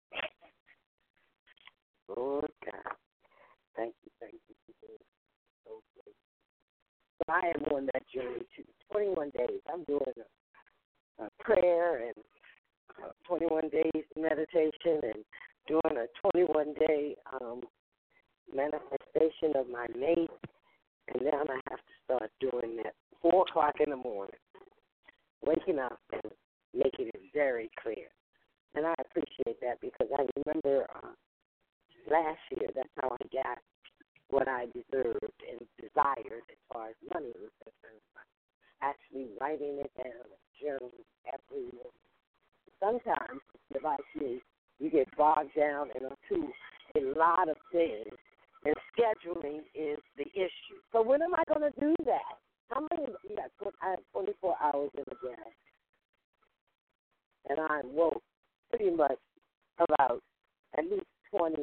Lord God, thank you for being so great. So I am on that journey too. 21 days. I'm doing a prayer and 21 days meditation and doing a 21-day manifestation of my mate. And then I have to start doing that 4 o'clock in the morning, waking up and making it very clear. And I appreciate that because I remember last year, that's how I got what I deserved and desired as far as money was concerned. Actually writing it down in a journal every morning. Sometimes, like me, you get bogged down into a lot of things, and scheduling is the issue. So when am I going to do that? How many? I have 24 hours in a day, and I woke pretty much about at least 20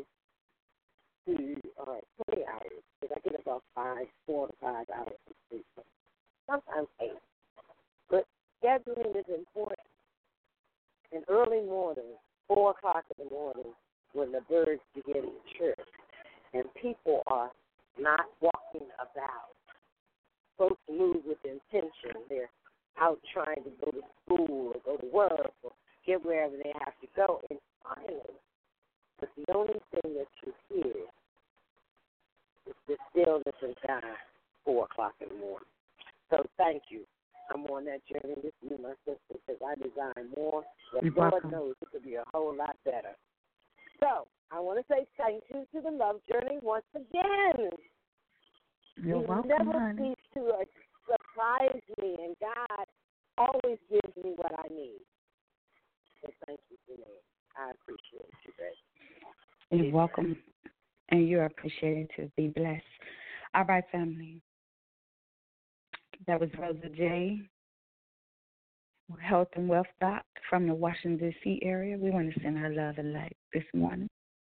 hours, because I get about 4 to 5 hours of sleep. Sometimes 8. But scheduling is important. In early morning, 4 o'clock in the morning, when the birds begin to chirp, and people are not walking about, supposed to move with intention. They're out trying to go to school or go to work or get wherever they have to go. And finally, but the only thing that you hear is the stillness and time, 4 o'clock in the morning. So thank you. I'm on that journey with you, my sister, because I design more. But Lord knows it could be a whole lot better. So I want to say thank you to the Love Journey once again. You're welcome, never honey. cease to surprise me, and God always gives me what I need. So thank you for that. I appreciate you, baby. You're welcome, and you're appreciated to be blessed. All right, family. That was Rosa J., Health and Wealth Doc from the Washington, D.C. area. We want to send her love and light this morning.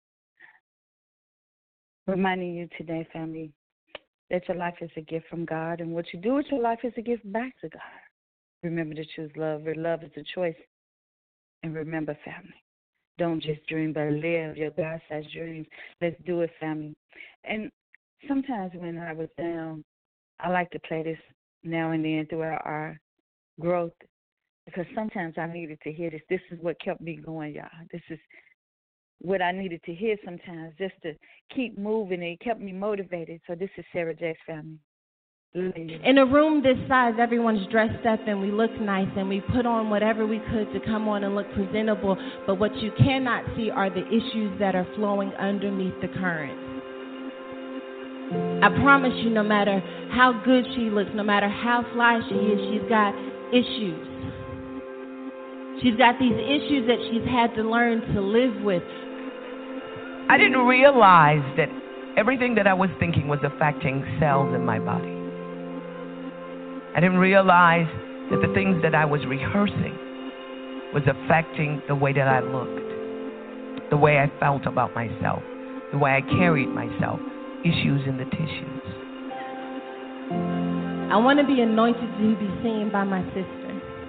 Reminding you today, family, that your life is a gift from God, and what you do with your life is a gift back to God. Remember to choose love. Love is a choice. And remember, family, don't just dream, but live your God-sized dreams. Let's do it, family. And sometimes when I was down, I like to play this now and then throughout our growth, because sometimes I needed to hear this. This is what kept me going, y'all. This is what I needed to hear sometimes just to keep moving. It kept me motivated. So this is Sarah Jack's family. In a room this size, everyone's dressed up and we look nice and we put on whatever we could to come on and look presentable. But what you cannot see are the issues that are flowing underneath the current. I promise you, no matter how good she looks, no matter how fly she is, she's got issues. She's got these issues that she's had to learn to live with. I didn't realize that everything that I was thinking was affecting cells in my body. I didn't realize that the things that I was rehearsing was affecting the way that I looked, the way I felt about myself, the way I carried myself, issues in the tissues. I want to be anointed to be seen by my sister.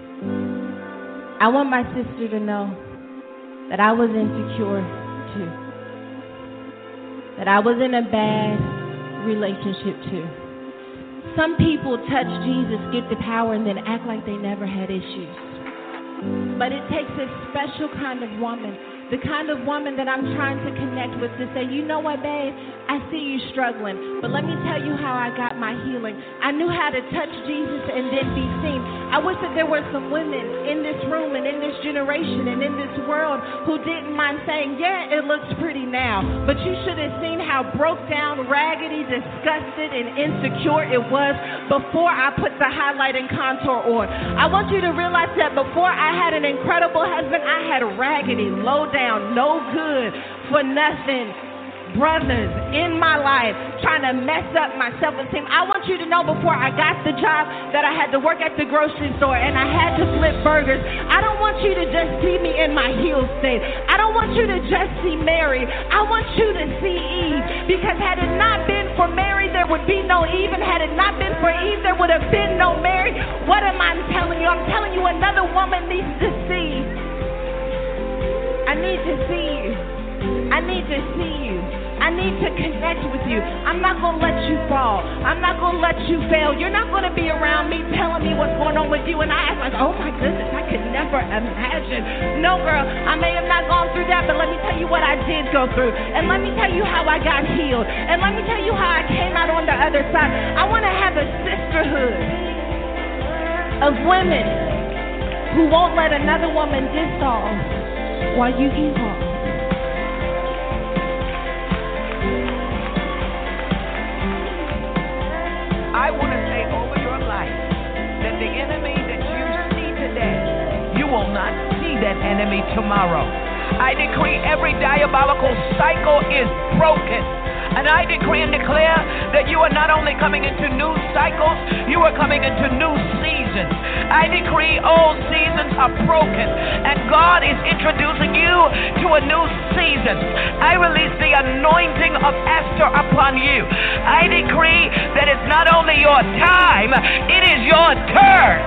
I want my sister to know that I was insecure too, that I was in a bad relationship too. Some people touch Jesus, get the power, and then act like they never had issues. But it takes a special kind of woman, the kind of woman that I'm trying to connect with, to say, you know what, babe, I see you struggling, but let me tell you how I got my healing. I knew how to touch Jesus and then be seen. I wish that there were some women in this room and in this generation and in this world who didn't mind saying, yeah, it looks pretty now, but you should have seen how broke down, raggedy, disgusted, and insecure it was before I put the highlight and contour on. I want you to realize that before I had an incredible husband, I had raggedy, low down, no good, for nothing brothers in my life trying to mess up my self-esteem. I want you to know before I got the job that I had to work at the grocery store and I had to flip burgers. I don't want you to just see me in my heel state. I don't want you to just see Mary. I want you to see Eve, because had it not been for Mary, there would be no Eve, and had it not been for Eve, there would have been no Mary. What am I telling you? I'm telling you another woman needs to see. I need to see you. I need to see you. I need to connect with you. I'm not going to let you fall. I'm not going to let you fail. You're not going to be around me telling me what's going on with you, and I act like, oh my goodness, I could never imagine. No, girl, I may have not gone through that, but let me tell you what I did go through, and let me tell you how I got healed, and let me tell you how I came out on the other side. I want to have a sisterhood of women who won't let another woman dissolve while you evolve. I want to say over your life that the enemy that you see today, you will not see that enemy tomorrow. I decree every diabolical cycle is broken. And I decree and declare that you are not only coming into new cycles, you are coming into new seasons. I decree old seasons are broken, and God is introducing you to a new season. I release the anointing of Esther upon you. I decree that it's not only your time, it is your turn.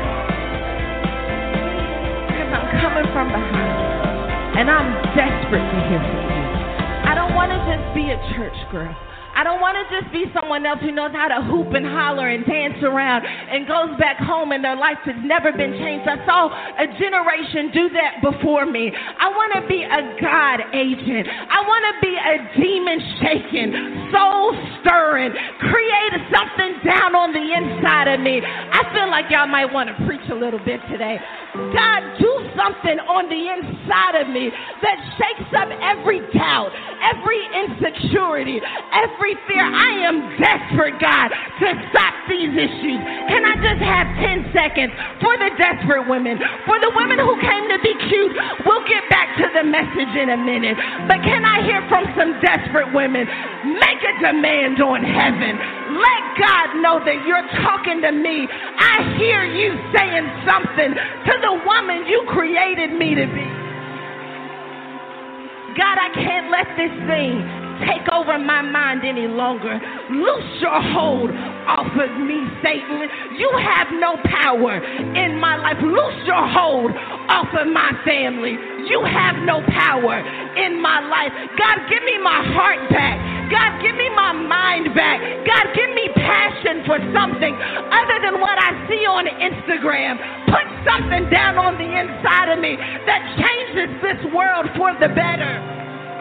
Because I'm coming from behind, and I'm desperate to hear from you. I don't want to just be a church girl. I don't want to just be someone else who knows how to hoop and holler and dance around and goes back home and their life has never been changed. I saw a generation do that before me. I want to be a God agent. I want to be a demon shaking, soul stirring, create something down on the inside of me. I feel like y'all might want to preach a little bit today. God, do something on the inside of me that shakes up every doubt, every insecurity, every fear. I am desperate, God, to stop these issues. Can I just have 10 seconds for the desperate women, for the women who came to be cute? We'll get back to the message in a minute. But can I hear from some desperate women? Make a demand on heaven. Let God know that you're talking to me. I hear you saying something to the woman you created me to be. God, I can't let this thing take over my mind any longer. Loose your hold off of me, Satan. You have no power in my life. Loose your hold off of my family. You have no power in my life. God, give me my heart back. God, give me my mind back. God, give me passion for something other than what I see on Instagram. Put something down on the inside of me that changes this world for the better.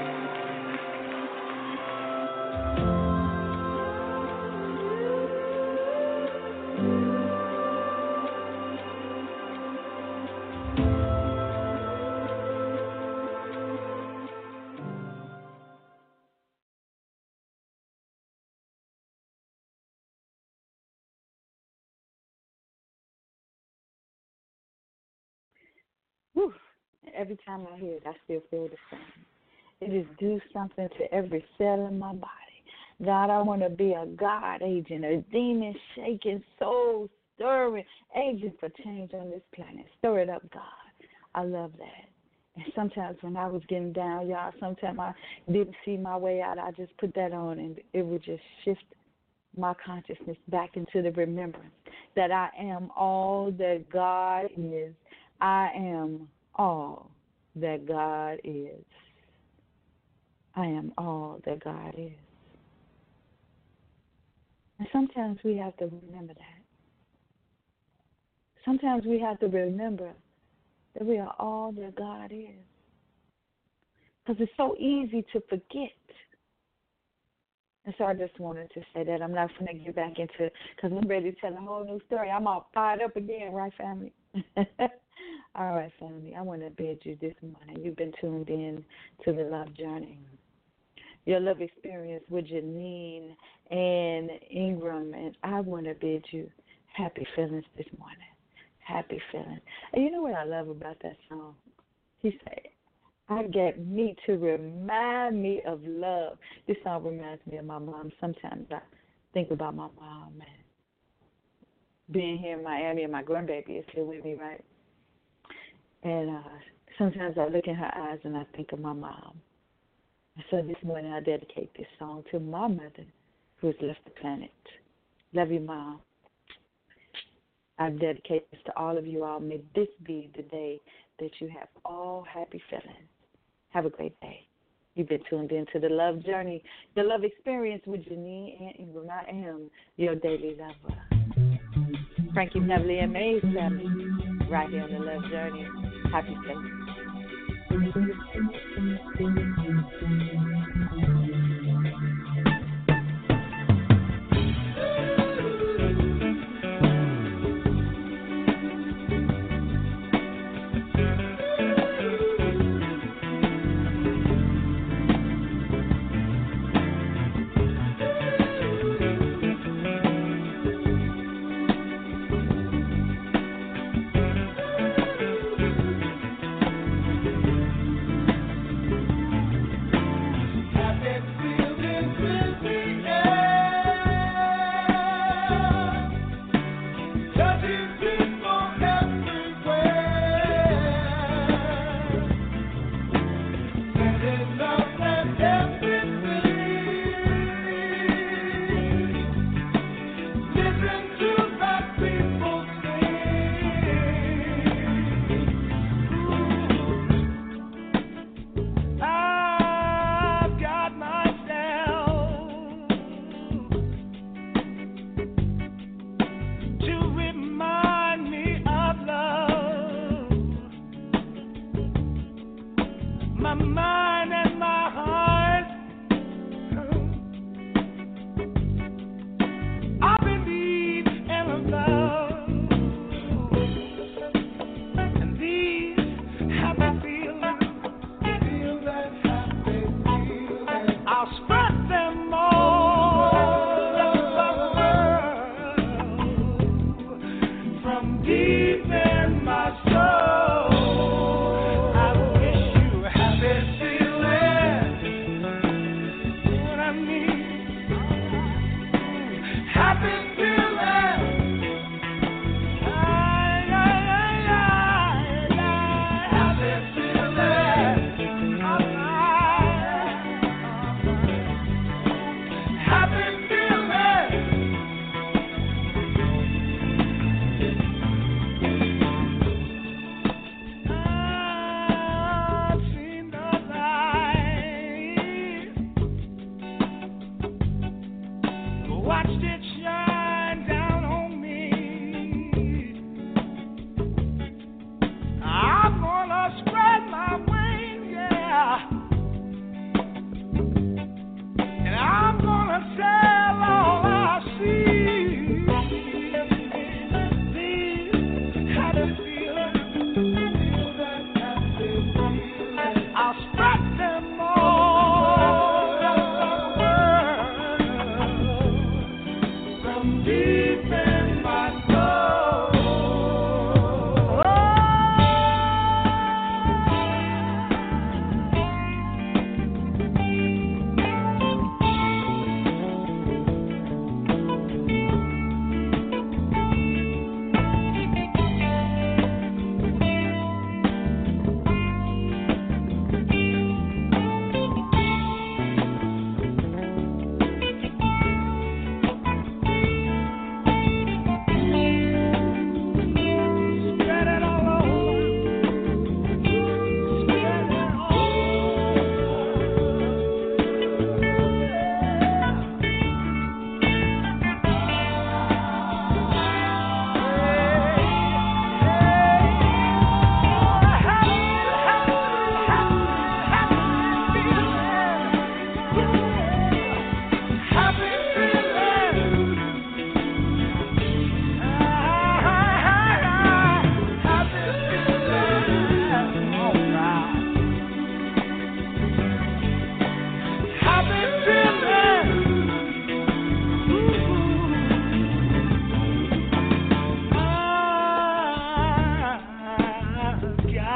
Whew. Every time I hear it, I still feel the same. It just do something to every cell in my body. God, I want to be a God agent, a demon-shaking, soul-stirring agent for change on this planet. Stir it up, God. I love that. And sometimes when I was getting down, y'all, sometimes I didn't see my way out. I just put that on, and it would just shift my consciousness back into the remembrance that I am all that God is. I am all that God is. I am all that God is. And sometimes we have to remember that. Sometimes we have to remember that we are all that God is. Because it's so easy to forget. And so I just wanted to say that I'm not going to get back into, because I'm ready to tell a whole new story. I'm all fired up again, right, family? All right, family, I want to bid you this morning. You've been tuned in to the Love Journey, your love experience with Janine and Ingram, and I want to bid you happy feelings this morning. Happy feelings. And you know what I love about that song? He said, I get me to remind me of love. This song reminds me of my mom. Sometimes I think about my mom and being here in Miami, and my grandbaby is here with me, right? And sometimes I look in her eyes and I think of my mom. And so this morning I dedicate this song to my mother who has left the planet. Love you, Mom. I dedicate this to all of you all. May this be the day that you have all happy feelings. Have a great day. You've been tuned in to the Love Journey, the love experience with Janine and Ingram. I am your daily lover. Frankie Beverly and Mays family, right here on the Love Journey. Happy feelings.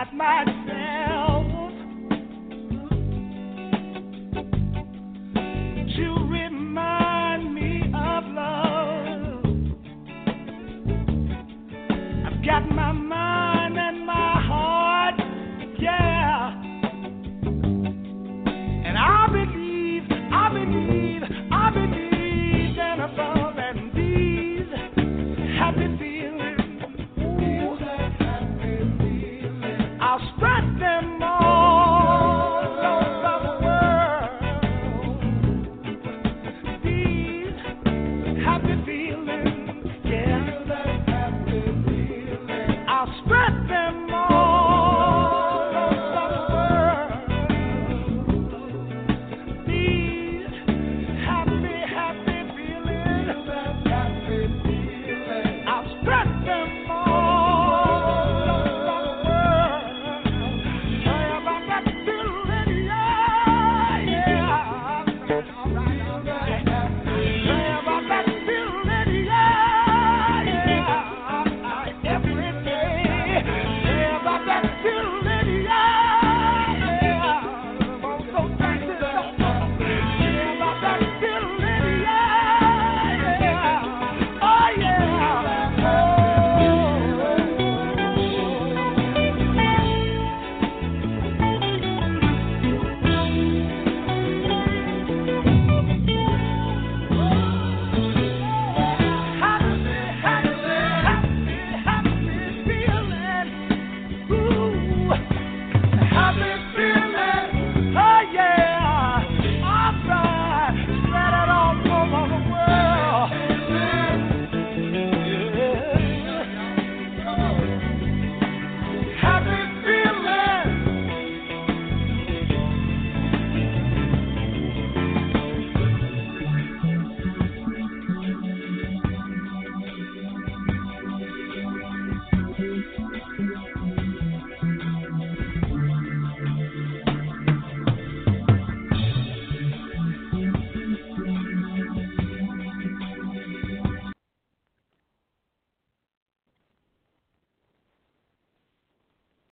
got my change.